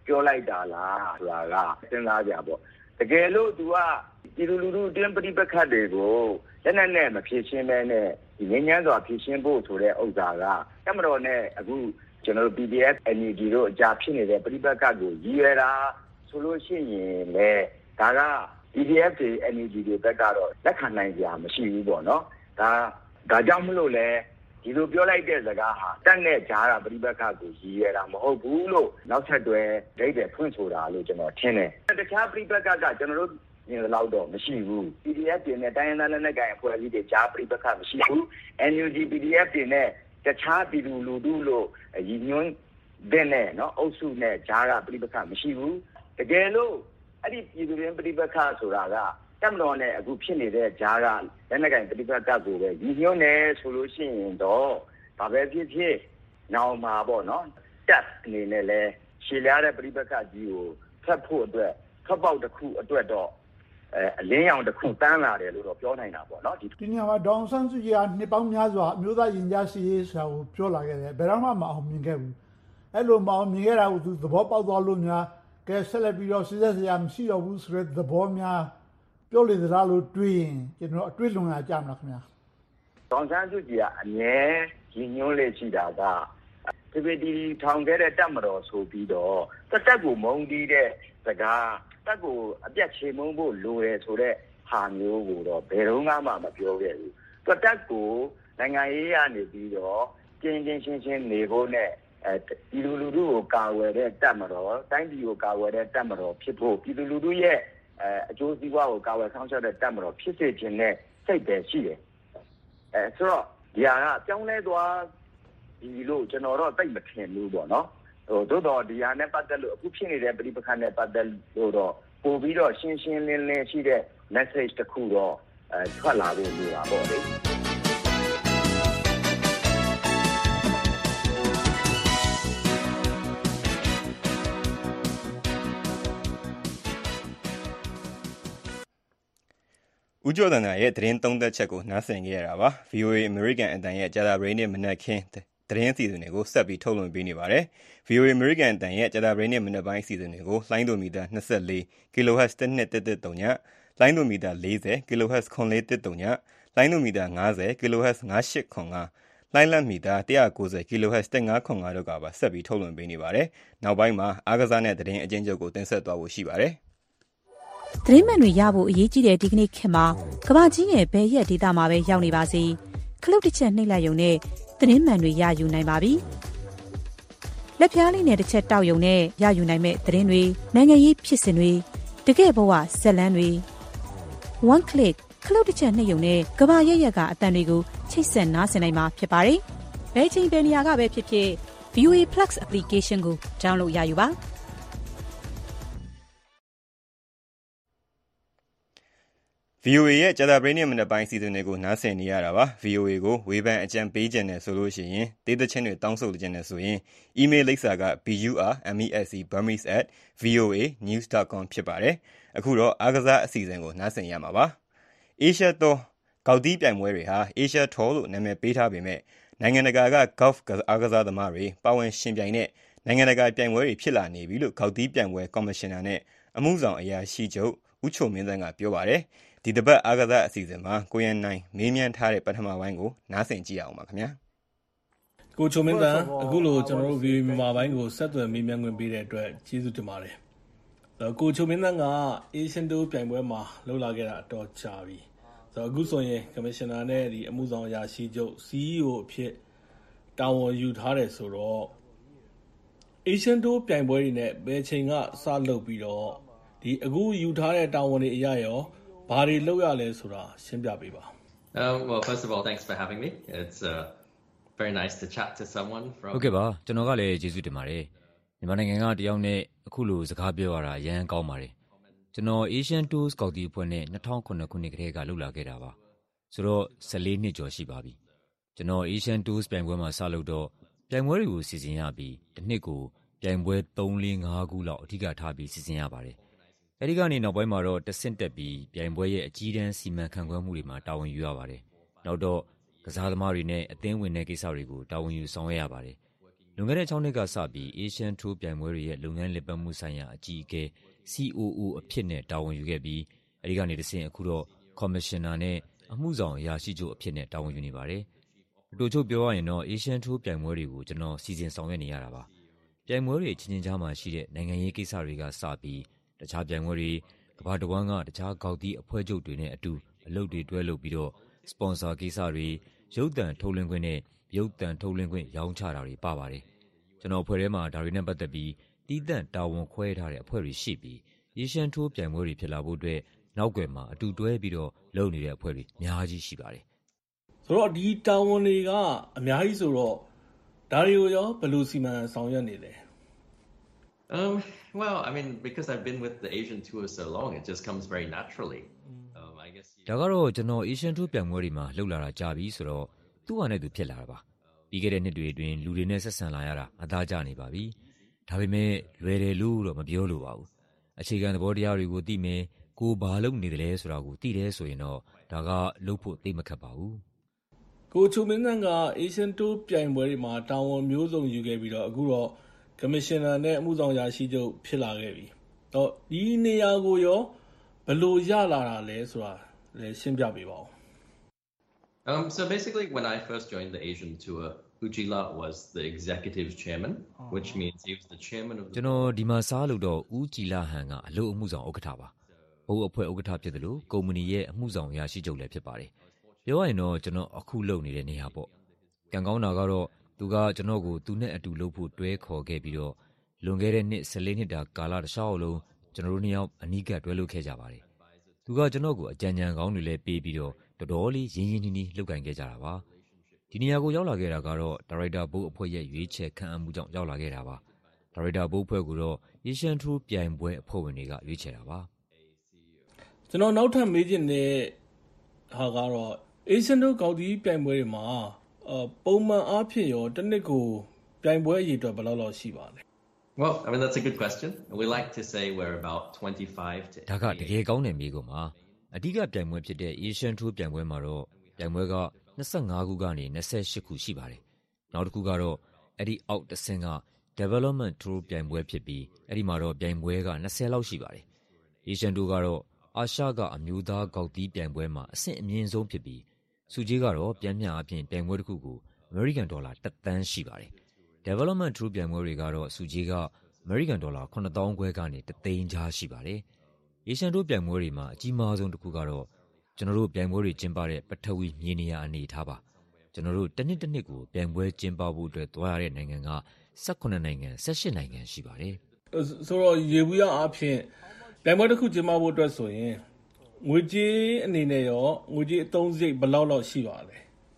ပြောလိုက်တာလားဆိုတာကစဉ်းစားကြပေါ့တကယ်လို့သူကပြည်သူလူထုအတွင်းပဋိပက္ခတွေကိုလက်နက်နဲ့မဖြေရှင်းဘဲနဲ့ဒီငြိမ်းချမ်းစွာဖြေရှင်းဖို့ဆိုတဲ့ဥစ္စာကတမတော်နဲ့အခုကျွန်တော်တို့ P D F N U G တို့အကြဖြစ်နေတဲ့ပဋိပက္ခကိုရည်ရွယ်တာဆိုလို့ရှိရင်လေဒါက P D F တွေ N U G တွေဘက်ကတော့လက်ခံနိုင်ကြမရှိဘူးပေါ့နော်ဒါဒါကြောင့်မလို့လဲဒီလိုပြောလိုက်တဲ့စကားဟာတက်နဲ့ကြားတာပဋိပက္ခကိုရည်ရွယ်တာမဟုတ်ဘူးလို့နောက်ထပ်တွဲဒိတ်တဲ့ဖွင့်ဆိုတာလို့ကျွန်တော်ထင်တယ်တခြားပဋိပက္ခကကျွန်တော်တို့မြင်လောက်တော့မရှိဘူး P D F တွေနဲ့တိုင်းရင်းသားလက်နက်ကိုင်အဖွဲ့အစည်းတွေကြားပဋိပက္ခမရှိဘူး N U G P D F တွေနဲ့တခြားပြည်သူလူထုလို့ရည်ညွှန်းတဲ့နဲ့နော်အုပ်စုနဲ့ကြားကပဋိပက္ခမရှိဘူးတကယ်လို့အဲ့ဒီပြည်သူရင်းပဋိပက္ခဆိုတာကတမတော်နဲ့အခုဖြစ်နေတဲ့ကြားကလက်နက်ကိုင်ပဋိပက္ခကိုပဲရည်ညွှန်းနေဆိုလို့ရှိရင်တော့ဘာပဲဖြစ်ဖြစ်နောင်မှာပေါ့နော်တက်အနေနဲ့လဲရှည်လျားတဲ့ပဋိပက္ခကြီးကိုဖတ်ဖို့အတွက်ဖတ်ပေါက်တစ်ခုအတွက်တော့အဲအလင်းရောင်တစ်ခုတန်းလာတယ်လို့တော့ပြောနိုင်တာပေါ့နော်ဒီနေရာမှာဒေါအောင်ဆန်းစုကြည်ကနှစ်ပေါင်းများစွာအမျိုးသားရင်ကြားစီရေးဆိုတာကိုပြောလာခဲ့တယ်ဘယ်တော့မှမအောင်မြင်ခဲ့ဘူးအဲ့လိုမအောင်မြင်ခဲ့တာကိုသူသဘောပေါက်သွားလို့များကဲဆက်လက်ပြီးတော့စစ်ဆက်စရာမရှိတော့ဘူးဆိုတဲ့သဘောများပြောလေသလားလို့တွေးရင်ကျွန်တော်အတွေ့လွန်လာကြမှာခင်ဗျာဒေါအောင်ဆန်းစုကြည်ကအမြဲရည်ညွှန်းလေရှိတာကဒီပဒီထောင်ခဲ့တဲ့တပ်မတော်ဆိုပြီးတော့တက်တက်ကိုမုံတီးတဲ့စကားတက်ကိုအပြတ်ချေမုံဖို့လိုတယ်ဆိုတဲ့ဟာမျိုးကိုတော့ဘယ်တော့မှမပြောခဲ့ဘူး။တက်ကိုနိုင်ငံရေးရနေပြီးတော့ကျင်းချင်းချင်းချင်းနေဖို့နဲ့အဲဒီလူလူတို့ကိုကာဝယ်တဲ့တပ်မတော်တိုင်းပြည်ကိုကာဝယ်တဲ့တပ်မတော်ဖြစ်ဖို့ပြည်သူလူထုရဲ့အဲအကျိုးစီးပွားကိုကာဝယ်ဆောင်ရွက်တဲ့တပ်မတော်ဖြစ်စေခြင်းနဲ့စိတ်ပဲရှိတယ်။အဲဆိုတော့ဒီဟာကကြောင်းလဲသွားဒီလိုကျွန်တော်တော့သိမထင်ဘူးပေါ့နော်ဟိုတို့တော့ဒီဟာနဲ့ပတ်သက်လို့အခုဖြစ်နေတဲ့ပဋိပက္ခနဲ့ပတ်သက်လို့တော့ပို့ပြီးတော့ရှင်းရှင်းလင်းလင်းရှိတဲ့ message တစ်ခုတော့အဲထွက်လာဖို့လိုတာပေါ့လေဦးကျော်တန်ရဲ့သတင်းသုံးသက်ချက်ကိုနားဆင်ကြရတာပါ V O A American အတန်ရဲ့ကြာသပတေးနေ့မနက်ခင်းသတင်းအစီအစဉ်တွေကိုဆက်ပြီးထုတ်လွှင့်ပေးနေပါတယ် V O A American အတန်ရဲ့ကြာသပတေးနေ့မနက်ပိုင်းအစီအစဉ်တွေကိုလိုင်းဒိုမီတာ၂၄ kHz တစ်နှစ်တစ်တစ်တုံညလိုင်းဒိုမီတာ၄၀ kHz ခွန်လေးတစ်တုံညလိုင်းဒိုမီတာ၅၀ kHz ၅၈ခွန်၅လိုင်းလတ်မီတာ၁၉၀ kHz တစ်၅ခွန်၅တို့ကပါဆက်ပြီးထုတ်လွှင့်ပေးနေပါတယ်နောက်ပိုင်းမှာအားကစားနဲ့သတင်းအကျဉ်းချုပ်ကိုတင်ဆက်သွားဖို့ရှိပါတယ်သတင်းမှန်တွေရဖို့အရေးကြီးတဲ့ဒီကနေ့ခေတ်မှာကမ္ဘာကြီးရဲ့ဘယ်ရက်ဒေသမှာပဲရောက်နေပါစေခလုတ်တစ်ချက်နှိပ်လိုက်ရုံနဲ့သတင်းမှန်တွေရယူနိုင်ပါပြီလက်ဖြားလေးနဲ့တစ်ချက်တောက်ရုံနဲ့ရယူနိုင်မဲ့သတင်းတွေနိုင်ငံရေးဖြစ်စဉ်တွေတကယ့်ဘဝဇက်လန်းတွေ one click ခလုတ်တစ်ချက်နှိပ်ရုံနဲ့ကမ္ဘာရက်ရက်ကအတန်တွေကိုချိတ်ဆက်နားဆင်နိုင်မှာဖြစ်ပါတယ်ဘယ်ချိန်ဘယ်နေရာကပဲဖြစ်ဖြစ် V O A Plus application ကို download ရယူပါ V O A ရဲ့ကြာသပတေးနေ့မနက်ပိုင်းစီစဉ်တွေကိုနားဆင်နေရတာပါ V O A ကိုဝေဖန်အကြံပေးခြင်းနဲ့ဆိုလို့ရှိရင်ဒေသချင်းတွေတောင်းဆိုခြင်းနဲ့ဆိုရင် email လိပ်စာက burmese burmese at voanews dot com ဖြစ်ပါတယ်အခုတော့အားကစားအစီအစဉ်ကိုနားဆင်ရမှာပါ Asia Tour ဂေါက်တီးပြိုင်ပွဲတွေဟာ Asia Tour လို့နာမည်ပေးထားပေမဲ့နိုင်ငံတကာက golf အားကစားသမားတွေပါဝင်ရှင်ပြိုင်တဲ့နိုင်ငံတကာပြိုင်ပွဲတွေဖြစ်လာနေပြီလို့ဂေါက်တီးပြိုင်ပွဲကော်မရှင်နာနဲ့အမှုဆောင်အရာရှိချုပ်ဦးချိုမင်းသန်းကပြောပါတယ်ဒီတပတ်အားကစားအစီအစဉ်မှာကိုရန်နိုင်မေးမြန်းထားတဲ့ပထမပိုင်းကိုနားဆင်ကြည့်အောင်ပါခင်ဗျာကိုချိုမင်းတန်အခုလိုကျွန်တော်တို့ V O A မြန်မာပိုင်းကိုဆက်သွယ်မေးမြန်းခွင့်ပေးတဲ့အတွက်ကျေးဇူးတင်ပါတယ်အဲကိုချိုမင်းတန်က Asian Tour ပြိုင်ပွဲမှာလှုပ်လာခဲ့တာအတော်ကြာပြီဆိုတော့အခုဆိုရင် Commissioner နဲ့ဒီအမှုဆောင်အရာရှိချုပ် C E O အဖြစ်တာဝန်ယူထားတယ်ဆိုတော့ Asian Tour ပြိုင်ပွဲတွေနဲ့ဘယ်ချိန်ကစလုပ်ပြီးတော့ဒီအခုယူထားတဲ့တာဝန်တွေအရရောဘာတွေလုပ်ရလဲဆိုတာရှင်းပြပေးပါ Um well first of all thanks for having me it's uh very nice to chat to someone from ဟုတ်ကဲ့ပါကျွန်တော်ကလည်းကျေးဇူးတင်ပါတယ်မြန်မာနိုင်ငံကတယောက်နဲ့အခုလိုစကားပြောရတာရမ်းကောင်းပါတယ်ကျွန်တော် Asian Tour Scout တီအဖွဲ့နဲ့၂၀၀၈ခုနှစ်ကတည်းကလှုပ်လာခဲ့တာပါဆိုတော့၁၄နှစ်ကျော်ရှိပါပြီကျွန်တော် Asian Tour ပြိုင်ပွဲမှာစလုပ်တော့ပြိုင်ပွဲတွေကိုစီစဉ်ရပြီးတစ်နှစ်ကိုပြိုင်ပွဲ၃ ၄ ၅ခုလောက်အထူးကထားပြီးစီစဉ်ရပါတယ်အဲဒီကနေနောက်ပိုင်းမှာတော့တဆင့်တက်ပြီးပြိုင်ပွဲရဲ့အကြီးတန်းစီမံခန့်ခွဲမှုတွေမှာတာဝန်ယူရပါတယ်။နောက်တော့ကစားသမားတွေနဲ့အသင်းဝင်တဲ့ကိစ္စတွေကိုတာဝန်ယူဆောင်ရွက်ရပါတယ်။လွန်ခဲ့တဲ့၆နှစ်ကစပြီး Asian Tour ပြိုင်ပွဲတွေရဲ့လုပ်ငန်းလည်ပတ်မှုဆိုင်ရာအကြီးအကဲ C O O အဖြစ်နဲ့တာဝန်ယူခဲ့ပြီးအဲဒီကနေတဆင့်အခုတော့ Commissioner နဲ့အမှုဆောင်အရာရှိချုပ်အဖြစ်နဲ့တာဝန်ယူနေပါတယ်။အတူချုပ်ပြောရရင်တော့ Asian Tour ပြိုင်ပွဲတွေကိုကျွန်တော်စီစဉ်ဆောင်ရွက်နေရတာပါ။ပြိုင်ပွဲတွေချင်းချင်းကြားမှာရှိတဲ့နိုင်ငံရေးကိစ္စတွေကစပြီးတခြားပြိုင်ပွဲတွေကမ္ဘာတစ်ဝန်းကတခြားကောက်တီးအဖွဲ့ချုပ်တွေနဲ့အတူအလုပ်တွေတွဲလုပ်ပြီးတော့ sponsor ကိစ္စတွေရုပ်သံထုတ်လွှင့်ခွင့်နဲ့ရုပ်သံထုတ်လွှင့်ခွင့်ရောင်းချတာတွေပါပါတယ်။ကျွန်တော်အဖွဲ့ထဲမှာဒါတွေနဲ့ပတ်သက်ပြီးတည်တံ့တာဝန်ခွဲထားတဲ့အဖွဲ့တွေရှိပြီး Asian Tour ပြိုင်ပွဲတွေဖြစ်လာဖို့အတွက်နောက်ွယ်မှာအတူတွဲပြီးတော့လုပ်နေတဲ့အဖွဲ့တွေအများကြီးရှိပါတယ်။ဆိုတော့ဒီတာဝန်တွေကအများကြီးဆိုတော့ဒါတွေကိုရောဘယ်လိုစီမံဆောင်ရွက်နေလဲ။ Um, well, I mean, because I've been with the Asian Tour so long, it just comes very naturally. Um, I guess. ဒါကတော့ကျွန်တော် Asian Tour ပြိုင်ပွဲတွေမှာလှုပ်လာတာကြာပြီဆိုတော့သူ့ဟာနဲ့သူဖြစ်လာတာပါ။ပြီးခဲ့တဲ့နှစ်တွေအတွင်းလူတွေနဲ့ဆက်ဆံလာရတာအသားကျနေပါပြီ။ဒါပေမဲ့လွယ်တယ်လို့တော့မပြောလို့ပါဘူး။အခြေခံသဘောတရားတွေကိုသိမယ်ကိုဘာလုပ်နေတယ်လဲဆိုတာကိုသိတယ်ဆိုရင်တော့ဒါကလုပ်ဖို့သိမခက်ပါဘူး။ကိုချိုမင်းက Asian Tour ပြိုင်ပွဲတွေမှာတာဝန်မျိုးစုံယူခဲ့ပြီးတော့အခုတော့Commissioner နဲ့အမှုဆောင်ရာရှိချုပ်ဖြစ်လာခဲ့ပြီ။တော့ဒီနေရာကိုရောဘယ်လိုရလာတာလဲဆိုတာလည်းရှင်းပြပေးပါဦး။ Um, so basically, when I first joined the Asian Tour, Ujila was the executive chairman, which means he was the chairman of the. ကျွန်တော်ဒီမှာစားလို့တော့ဦးကြည်လာဟန်ကအလုပ်အမှုဆောင်ဥက္ကဋ္ဌပါ။ဘုတ်အဖွဲ့ဥက္ကဋ္ဌဖြစ်တယ်လို့ကုမ္ပဏီရဲ့အမှုဆောင်ရာရှိချုပ်လည်းဖြစ်ပါတယ်။ပြောရရင်တော့ကျွန်တော်အခုလုပ်နေတဲ့နေရာပေါ့။ကံကောင်းတာကတော့သူကကျွန်တော်ကိုသူနဲ့အတူလုပ်ဖို့တွဲခေါ်ခဲ့ပြီးတော့လွန်ခဲ့တဲ့နှစ်၁၄နှစ်တာကာလတစ်လျှောက်လုံးကျွန်တော်တို့နှစ်ယောက်အနီးကပ်တွဲလုပ်ခဲ့ကြပါတယ်။သူကကျွန်တော်ကိုအကြံဉာဏ်ကောင်းတွေလည်းပေးပြီးတော့တော်တော်လေးရင်းရင်းနှီးနှီးလုပ်ကိုင်ခဲ့ကြတာပါ။ဒီနေရာကိုရောက်လာခဲ့တာကတော့ဒါရိုက်တာဘုတ်အဖွဲ့ရဲ့ရွေးချယ်ခံအပ်မှုကြောင့်ရောက်လာခဲ့တာပါ။ဒါရိုက်တာဘုတ်အဖွဲ့ကိုတော့ Asian Tour ပြိုင်ပွဲအဖွဲ့ဝင်တွေကရွေးချယ်တာပါ။ကျွန်တော်နောက်ထပ်မေးချင်တဲ့ဟာကတော့ Asian Tour ကောက်တီးပြိုင်ပွဲတွေမှာပုံမှန်အားဖြင့်ရောတစ်နှစ်ကိုပြိုင်ပွဲအရေအတွက်ဘယ်လောက်လောက်ရှိပါလဲ Well, I mean that's a good question. We like to say we're about twenty-five to ဒါကတကယ်ကောင်းတဲ့မေးခွန်းပါအဓိကပြိုင်ပွဲဖြစ်တဲ့ Asian Tour ပြိုင်ပွဲမှာတော့ပြိုင်ပွဲက၂၅ခုကနေ၂၈ခုရှိပါတယ်နောက်တစ်ခုကတော့အဲ့ဒီအောက်တစ်ဆင့်က Development Tour ပြိုင်ပွဲဖြစ်ပြီးအဲ့ဒီမှာတော့ပြိုင်ပွဲက၂၀လောက်ရှိပါတယ် Asian Tour ကတော့အာရှကအမျိုးသားကောက်တီးပြိုင်ပွဲမှာအဆင့်အမြင့်ဆုံးဖြစ်ပြီးစုကြီးကတော့ပြန်ပြန်အပြင်ပြိုင်ပွဲတစ်ခုကို American Dollar တစ်သန်းရှိပါတယ် Development Tour ပြိုင်ပွဲတွေကတော့စုကြီးက American Dollar ခုနှစ်သောင်းခွဲကနေတစ်သိန်းကြားရှိပါတယ် Asian Tour ပြိုင်ပွဲတွေမှာအကြီးမားဆုံးတစ်ခုကတော့ကျွန်တော်တို့ပြိုင်ပွဲတွေကျင်းပတဲ့ပထဝီမြေနေရာအနေထားပါကျွန်တော်တို့တစ်နှစ်တစ်နှစ်ကိုပြိုင်ပွဲကျင်းပဖို့အတွက်သွားရတဲ့နိုင်ငံက၁၈နိုင်ငံ၁၈နိုင်ငံရှိပါတယ်ဆိုတော့ရေဘူးရအားဖြင့်ပြိုင်ပွဲတစ်ခုကျင်းပဖို့အတွက်ဆိုရင်ငွေကြေးအနေနဲ့ရောငွေကြေးအသုံးစရိတ်ဘယ်လောက်လောက်ရှိပါလဲ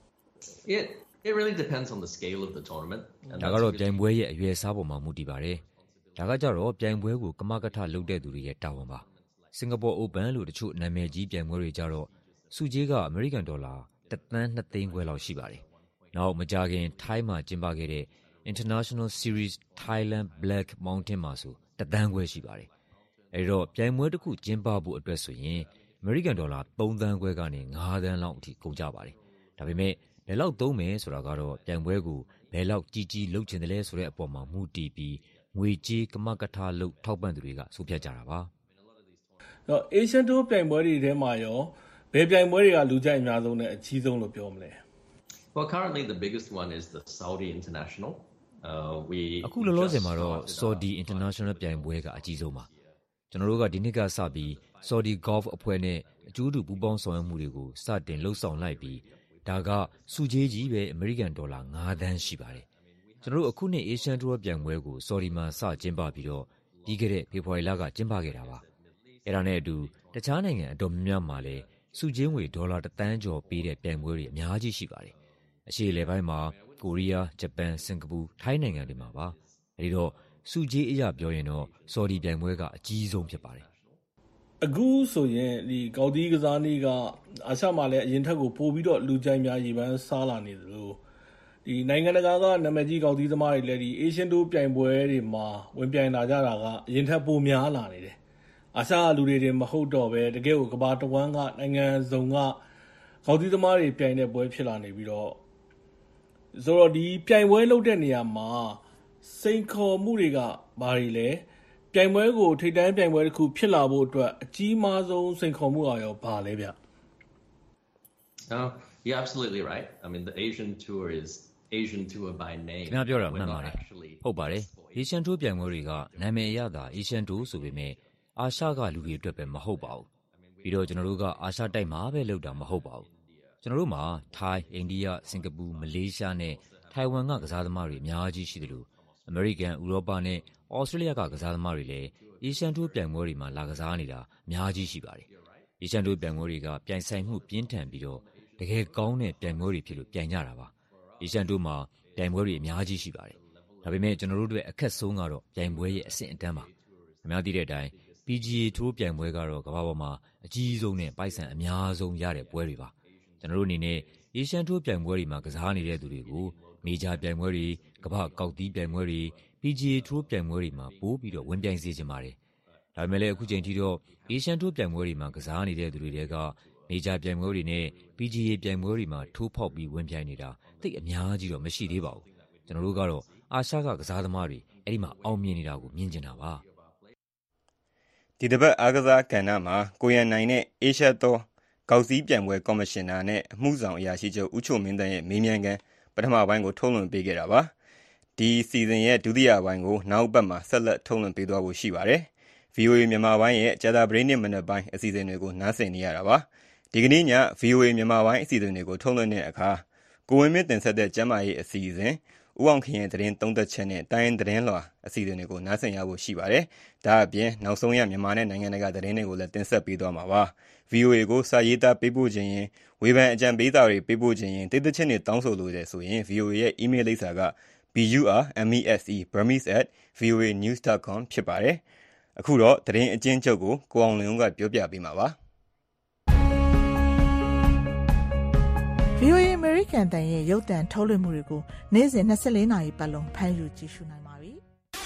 It it really depends on the scale of the tournament. ဒါကတော့ပြိုင်ပွဲရဲ့အရွယ်အစားပေါ်မှာမူတည်ပါတယ်ဒါကကြတော့ပြိုင်ပွဲကိုကမကထလုပ်တဲ့သူတွေရဲ့တာဝန်ပါစင်ကာပူ Open လို့တချို့နာမည်ကြီးပြိုင်ပွဲတွေကြတော့စုကြီးက American Dollar တစ်သန်းနှစ်သိန်းခွဲလောက်ရှိပါတယ်နောက်မကြာခင်ထိုင်းမှာကျင်းပခဲ့တဲ့ International Series Thailand Black Mountain မှာဆိုတစ်သန်းခွဲရှိပါတယ်အဲဒီတော့ပြိုင်ပွဲတစ်ခုကျင်းပဖို့အတွက်ဆိုရင် American Dollar သုံးသန်းခွဲကနေငါးသန်းလောက်အထိကုန်ကြပါတယ်ဒါပေမဲ့ဘယ်လောက်သုံးမယ်ဆိုတာကတော့ပြိုင်ပွဲကိုဘယ်လောက်ကြီးကြီးလုပ်ချင်တယ်လဲဆိုတဲ့အပေါ်မှာမူတည်ပြီးငွေကြေးကမကထလုပ်ထောက်ပံ့သူတွေကဆိုဖြတ်ကြတာပါတော့ Asian Tour ပြိုင်ပွဲတွေထဲမှာရောဘယ်ပြိုင်ပွဲတွေကလူကြိုက်အများဆုံးနဲ့အကြီးဆုံးလို့ပြောမလဲ Well, currently the biggest one is the Saudi International. Uh, we အခုလောလောဆယ်မှာတော့ Saudi International ပြိုင်ပွဲကအကြီးဆုံးပါကျွန်တော်တို့ကဒီနှစ်ကစပြီး Saudi Golf အဖွဲ့နဲ့အကျိုးတူပူးပေါင်းဆောင်ရွက်မှုတွေကိုစတင်လှုပ်ဆောင်လိုက်ပြီးဒါကစုကြီးကြီးပဲ American Dollar ငါးသန်းရှိပါတယ်ကျွန်တော်တို့အခုနှစ် Asian Tour ပြိုင်ပွဲကို Saudi မှာစကျင်းပပြီးတော့ပြီးခဲ့တဲ့ဖေဖော်ဝါရီလကကျင်းပခဲ့တာပါအဲ့ဒါနဲ့အတူတခြားနိုင်ငံအတော်များများမှာလည်းစုကြီးငွေဒေါ်လာတစ်သန်းကျော်ပေးတဲ့ပြိုင်ပွဲတွေအများကြီးရှိပါတယ်အရှေ့အလယ်ပိုင်းမှာကိုရီးယားဂျပန်စင်ကာပူထိုင်းနိုင်ငံတွေမှာပါအဲဒီတော့စုကြီးအရာပြောရင်တော့ Saudi ပြိုင်ပွဲကအကြီးဆုံးဖြစ်ပါတယ်အခုဆိုရင်ဒီကောက်တီးကစားနည်းကအာရှမှာလည်းအရင်ထက်ကိုပိုပြီးတော့လူကြိုက်များရေပန်းစားလာနေသလိုဒီနိုင်ငံတကာကနာမည်ကြီးကောက်တီးသမားတွေလည်းဒီ Asian Tour ပြိုင်ပွဲတွေမှာဝင်ပြိုင်လာကြတာကအရင်ထက်ပိုများလာနေတယ်အာရှလူတွေတွေမဟုတ်တော့ပဲတကယ်ကိုကမ္ဘာတစ်ဝန်းကနိုင်ငံစုံကကောက်တီးသမားတွေပြိုင်တဲ့ပွဲဖြစ်လာနေပြီးတော့ဆိုတော့ဒီပြိုင်ပွဲလုပ်တဲ့နေရာမှာစိန်ခေါ်မှုတွေကဘာတွေလဲပြိုင်ပွဲကိုထိပ်တန်းပြိုင်ပွဲတစ်ခုဖြစ်လာဖို့အတွက်အကြီးမားဆုံးစိန်ခေါ်မှုအရောဘာလဲဗျ Oh, you're absolutely right. I mean, the Asian Tour is Asian Tour by name. ခင်ဗျားပြောတာမှန်ပါတယ်ဟုတ်ပါတယ် Asian Tour ပြိုင်ပွဲတွေကနာမည်အရသာ Asian Tour ဆိုပေမဲ့အာရှကလူတွေအတွက်ပဲမဟုတ်ပါဘူးပြီးတော့ကျွန်တော်တို့ကအာရှတိုက်မှာပဲလုပ်တာမဟုတ်ပါဘူးကျွန်တော်တို့မှာထိုင်းအိန္ဒိယစင်ကာပူမလေးရှားနဲ့ထိုင်ဝမ်ကကစားသမားတွေအများကြီးရှိတယ်လို့အမေရိကန်ဥရောပနဲ့ဩစတြေးလျကကစားသမားတွေလည်း Asian Tour ပြိုင်ပွဲတွေမှာလာကစားနေတာအများကြီးရှိပါတယ် Asian Tour ပြိုင်ပွဲတွေကပြိုင်ဆိုင်မှုပြင်းထန်ပြီးတော့တကယ်ကောင်းတဲ့ပြိုင်ပွဲတွေဖြစ်လို့ပြိုင်ကြတာပါ Asian Tour မှာပြိုင်ပွဲတွေအများကြီးရှိပါတယ်ဒါပေမဲ့ကျွန်တော်တို့အတွက်အခက်ဆုံးကတော့ပြိုင်ပွဲရဲ့အဆင့်အတန်းပါခင်ဗျားသိတဲ့အတိုင်း P G A Tour ပြိုင်ပွဲကတော့ကမ္ဘာပေါ်မှာအကြီးဆုံးနဲ့ပိုက်ဆံအများဆုံးရတဲ့ပွဲတွေပါကျွန်တော်တို့အနေနဲ့ Asian Tour ပြိုင်ပွဲတွေမှာကစားနေတဲ့သူတွေကိုမေဂျာပြိုင်ပွဲတွေကမ္ဘာကောက်တီးပြိုင်ပွဲတွေ P G A Tour ပြိုင်ပွဲတွေမှာပိုးပြီးတော့ဝင်ပြိုင်စေချင်ပါတယ်ဒါပေမဲ့လည်းအခုချိန်ထိတော့ Asian Tour ပြိုင်ပွဲတွေမှာကစားနေတဲ့သူတွေတွေကမေဂျာပြိုင်ပွဲတွေနဲ့ P G A ပြိုင်ပွဲတွေမှာထိုးဖောက်ပြီးဝင်ပြိုင်နေတာသိအများကြီးတော့မရှိသေးပါဘူးကျွန်တော်တို့ကတော့အာရှကကစားသမားတွေအဲ့ဒီမှာအောင်မြင်နေတာကိုမြင်ကျင်တာပါဒီတစ်ပတ်အားကစားကဏ္ဍမှာကိုရန်နိုင်နဲ့အေရှာသောကောက်စီးပြိုင်ပွဲကော်မရှင်နာနဲ့အမှုဆောင်အရာရှိချုပ်ဦးချိုမင်းတန်းရဲ့မေးမြန်းခန်းပထမပိုင်းကိုထုတ်လွှင့်ပေးခဲ့တာပါဒီစီဇန်ရဲ့ဒုတိယပိုင်းကိုနောက်ပတ်မှာဆက်လက်ထုတ်လွှင့်ပေးသွားဖို့ရှိပါတယ် V O A မြန်မာပိုင်းရဲ့ကြာသပတေးနေ့မနက်ပိုင်းအစီအစဉ်တွေကိုနားဆင်နေရတာပါဒီကနေ့ည V O A မြန်မာပိုင်းအစီအစဉ်တွေကိုထုတ်လွှင့်တဲ့အခါကိုဝင်းမြင့်တင်ဆက်တဲ့ကျမ်းမာရေးအစီအစဉ်ဦးအောင်ခင်ရဲ့သတင်းသုံးသက်ချက်နဲ့တိုင်းသတင်းလွှာအစီအစဉ်တွေကိုနားဆင်ရဖို့ရှိပါတယ်ဒါအပြင်နောက်ဆုံးရမြန်မာနဲ့နိုင်ငံတကာသတင်းတွေကိုလည်းတင်ဆက်ပေးသွားမှာပါ V O A ကိုစာရေးသားပေးပို့ခြင်းရင်ဝေဖန်အကြံပေးစာတွေပေးပို့ခြင်းရင်တိတိကျကျတောင်းဆိုလိုတယ်ဆိုရင် V O A ရဲ့ email လိပ်စာက b u r m e s e burmese at v o a news dot com ဖြစ်ပါတယ်အခုတော့သတင်းအကျဉ်းချုပ်ကိုကိုအောင်လင်းကပြောပြပေးမှာပါ V O A American တန်ရဲ့ရုပ်သံထုတ်လွှင့်မှုတွေကိုနေ့စဉ်၂၄နာရီပတ်လုံးဖမ်းယူကြည့်ရှုနိုင်ပါပြီ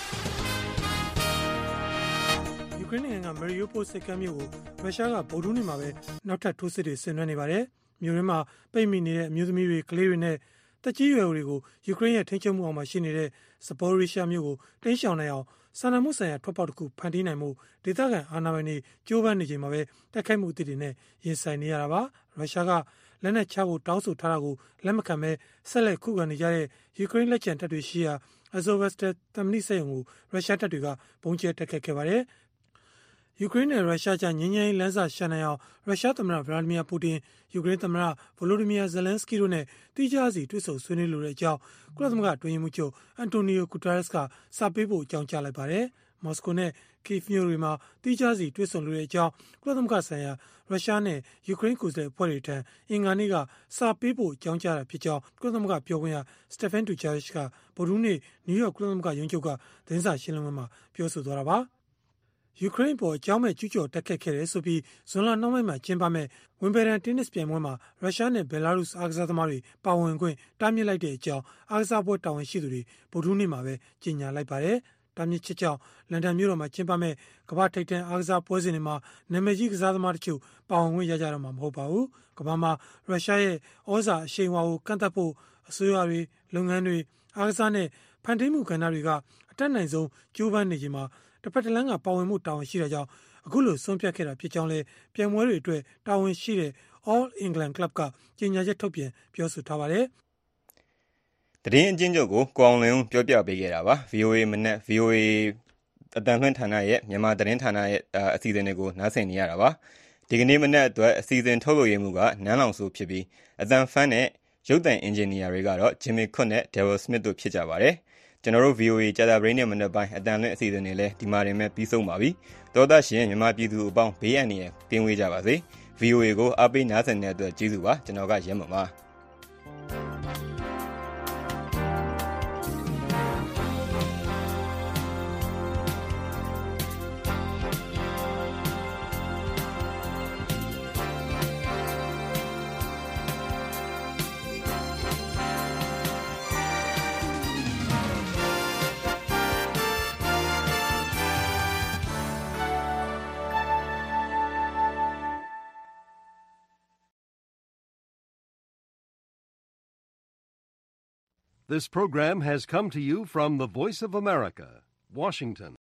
။ယူကရိန်းနိုင်ငံကမေရီယိုပို့စစ်ကမ်းမြို့ကိုရုရှားကဗုဒ္ဓနေ့မှာပဲနောက်ထပ်ထိုးစစ်တွေဆင်နွှဲနေပါတယ်။မြို့ရင်းမှာပိတ်မိနေတဲ့အမျိုးသမီးတွေကလေးတွေနဲ့တက်ကြီးရွယ်တွေကိုယူကရိန်းရဲ့ထိန်းချုပ်မှုအောက်မှာရှိနေတဲ့ဇပိုရီရှာမြို့ကိုတိမ်းရှောင်နိုင်အောင်စာနာမှုဆိုင်ရာထွက်ပေါက်တစ်ခုဖန်တီးနိုင်မှုဒေသခံအာဏာပိုင်တွေကြိုးပမ်းနေချိန်မှာပဲတိုက်ခိုက်မှုအသစ်တွေနဲ့ရင်ဆိုင်နေရတာပါ။ရုရှားကလက်နက်ချဖို့တောင်းဆိုထားတာကိုလက်မခံဘဲဆက်လက်ခုခံနေကြတဲ့ယူကရိန်းလက်ကျန်တပ်တွေရှိရာအဇိုဗက်စတာတမနိစက်ရုံကိုရုရှားတပ်တွေကပုံကျဲတိုက်ခိုက်ခဲ့ပါတယ်။ယူကရိန်းနဲ့ရုရှားကြားငြိမ်းချမ်းရေးလမ်းစာရှာနိုင်အောင်ရုရှားသမ္မတဗလာဒီမီယာပူတင်ယူကရိန်းသမ္မတဗိုလိုဒီမီယာဇလန်စကီတို့နဲ့တိကျစီတွေ့ဆုံဆွေးနွေးလိုတဲ့အကြောင်းကုလသမဂ္ဂအတွင်းရေးမှူးချုပ်အန်တိုနီယိုဂူတာရက်စ်ကစာပေးပို့အကြောင်းကြားလိုက်ပါတယ်။မော်စကိုနဲ့ကိဗ်မြို့တွေမှာတိကျစီတွေ့ဆုံလိုတဲ့အကြောင်းကုလသမဂ္ဂဆိုင်ရာရုရှားနဲ့ယူကရိန်းကိုယ်စားလှယ်အဖွဲ့တွေထံအင်္ဂါနေ့ကစာပေးပို့အကြောင်းကြားတာဖြစ်ကြောင်းကုလသမဂ္ဂပြောခွင့်ရစတက်ဖန်ဒူဂျာရစ်ကဗုဒ္ဓနေ့နယူးယောက်ကုလသမဂ္ဂရုံးချုပ်ကသတင်းစာရှင်းလင်းပွဲမှာပြောဆိုသွားတာပါ။ယူကရိန်းပေါ်အကြောင်းမဲ့ကျူးကျော်တက်ခတ်ခဲ့တယ်ဆိုပြီးဇွန်လနှောင်းပိုင်းမှာကျင်းပမဲ့ဝင်ဘယ်ဒန်တင်းနစ်ပြိုင်ပွဲမှာရုရှားနဲ့ဘယ်လာရုစ်အားကစားသမားတွေပါဝင်ခွင့်တားမြစ်လိုက်တဲ့အကြောင်းအားကစားပွဲတာဝန်ရှိသူတွေဗုဒ္ဓနေ့မှာပဲကြေညာလိုက်ပါတယ်။တားမြစ်ချက်ကြောင့်လန်ဒန်မြို့တော်မှာကျင်းပမဲ့ကမ္ဘာထိပ်တန်းအားကစားပွဲစဉ်တွေမှာနာမည်ကြီးကစားသမားတို့ပါဝင်ခွင့်ရကြတော့မှာမဟုတ်ပါဘူး။ကမ္ဘာမှာရုရှားရဲ့ဩဇာအရှိန်အဝါကိုကန့်သတ်ဖို့အစိုးရတွေလုပ်ငန်းတွေအားကစားနဲ့ဖန်တီးမှုကဏ္ဍတွေကအတက်နိုင်ဆုံးကြိုးပမ်းနေချိန်မှာတစ်ဖက်တစ်လမ်းကပါဝင်မှုတာဝန်ရှိတာကြောင့်အခုလိုဆုံးဖြတ်ခဲ့တာဖြစ်ကြောင်းလဲပြိုင်ပွဲတွေအတွက်တာဝန်ရှိတဲ့ All England Club ကကြေညာချက်ထုတ်ပြန်ပြောဆိုထားပါတယ်။သတင်းအကျဉ်းချုပ်ကိုကိုအောင်လင်းပြောပြပေးခဲ့တာပါ။ V O A မနက် V O A အတန်လွှင့်ဌာနရဲ့မြန်မာသတင်းဌာနရဲ့အစီအစဉ်တွေကိုနားဆင်နေရတာပါ။ဒီကနေ့မနက်အတွက်အစီအစဉ်ထုတ်လွှင့်မှုကနန်းလောင်ဆိုဖြစ်ပြီးအတန်ဖန်နဲ့ရုပ်သံအင်ဂျင်နီယာတွေကတော့ Jimmy Cook နဲ့ Daryl Smith တို့ဖြစ်ကြပါတယ်။ကျွန်တော်တို့ V O A ကြာသပတေးနေ့မနက်ပိုင်းအတန်လွင့်အစီအစဉ်တွေလည်းဒီမှာတင်မဲ့ပြီးဆုံးပါပြီ။သောသားရှင်မြန်မာပြည်သူအပေါင်းဘေးအန္တရာယ်ကင်းဝေးကြပါစေ။ V O A ကိုအားပေးနားဆင်တဲ့အတွက်ကျေးဇူးပါကျွန်တော်ကရဲမပါ This program has come to you from the Voice of America, Washington.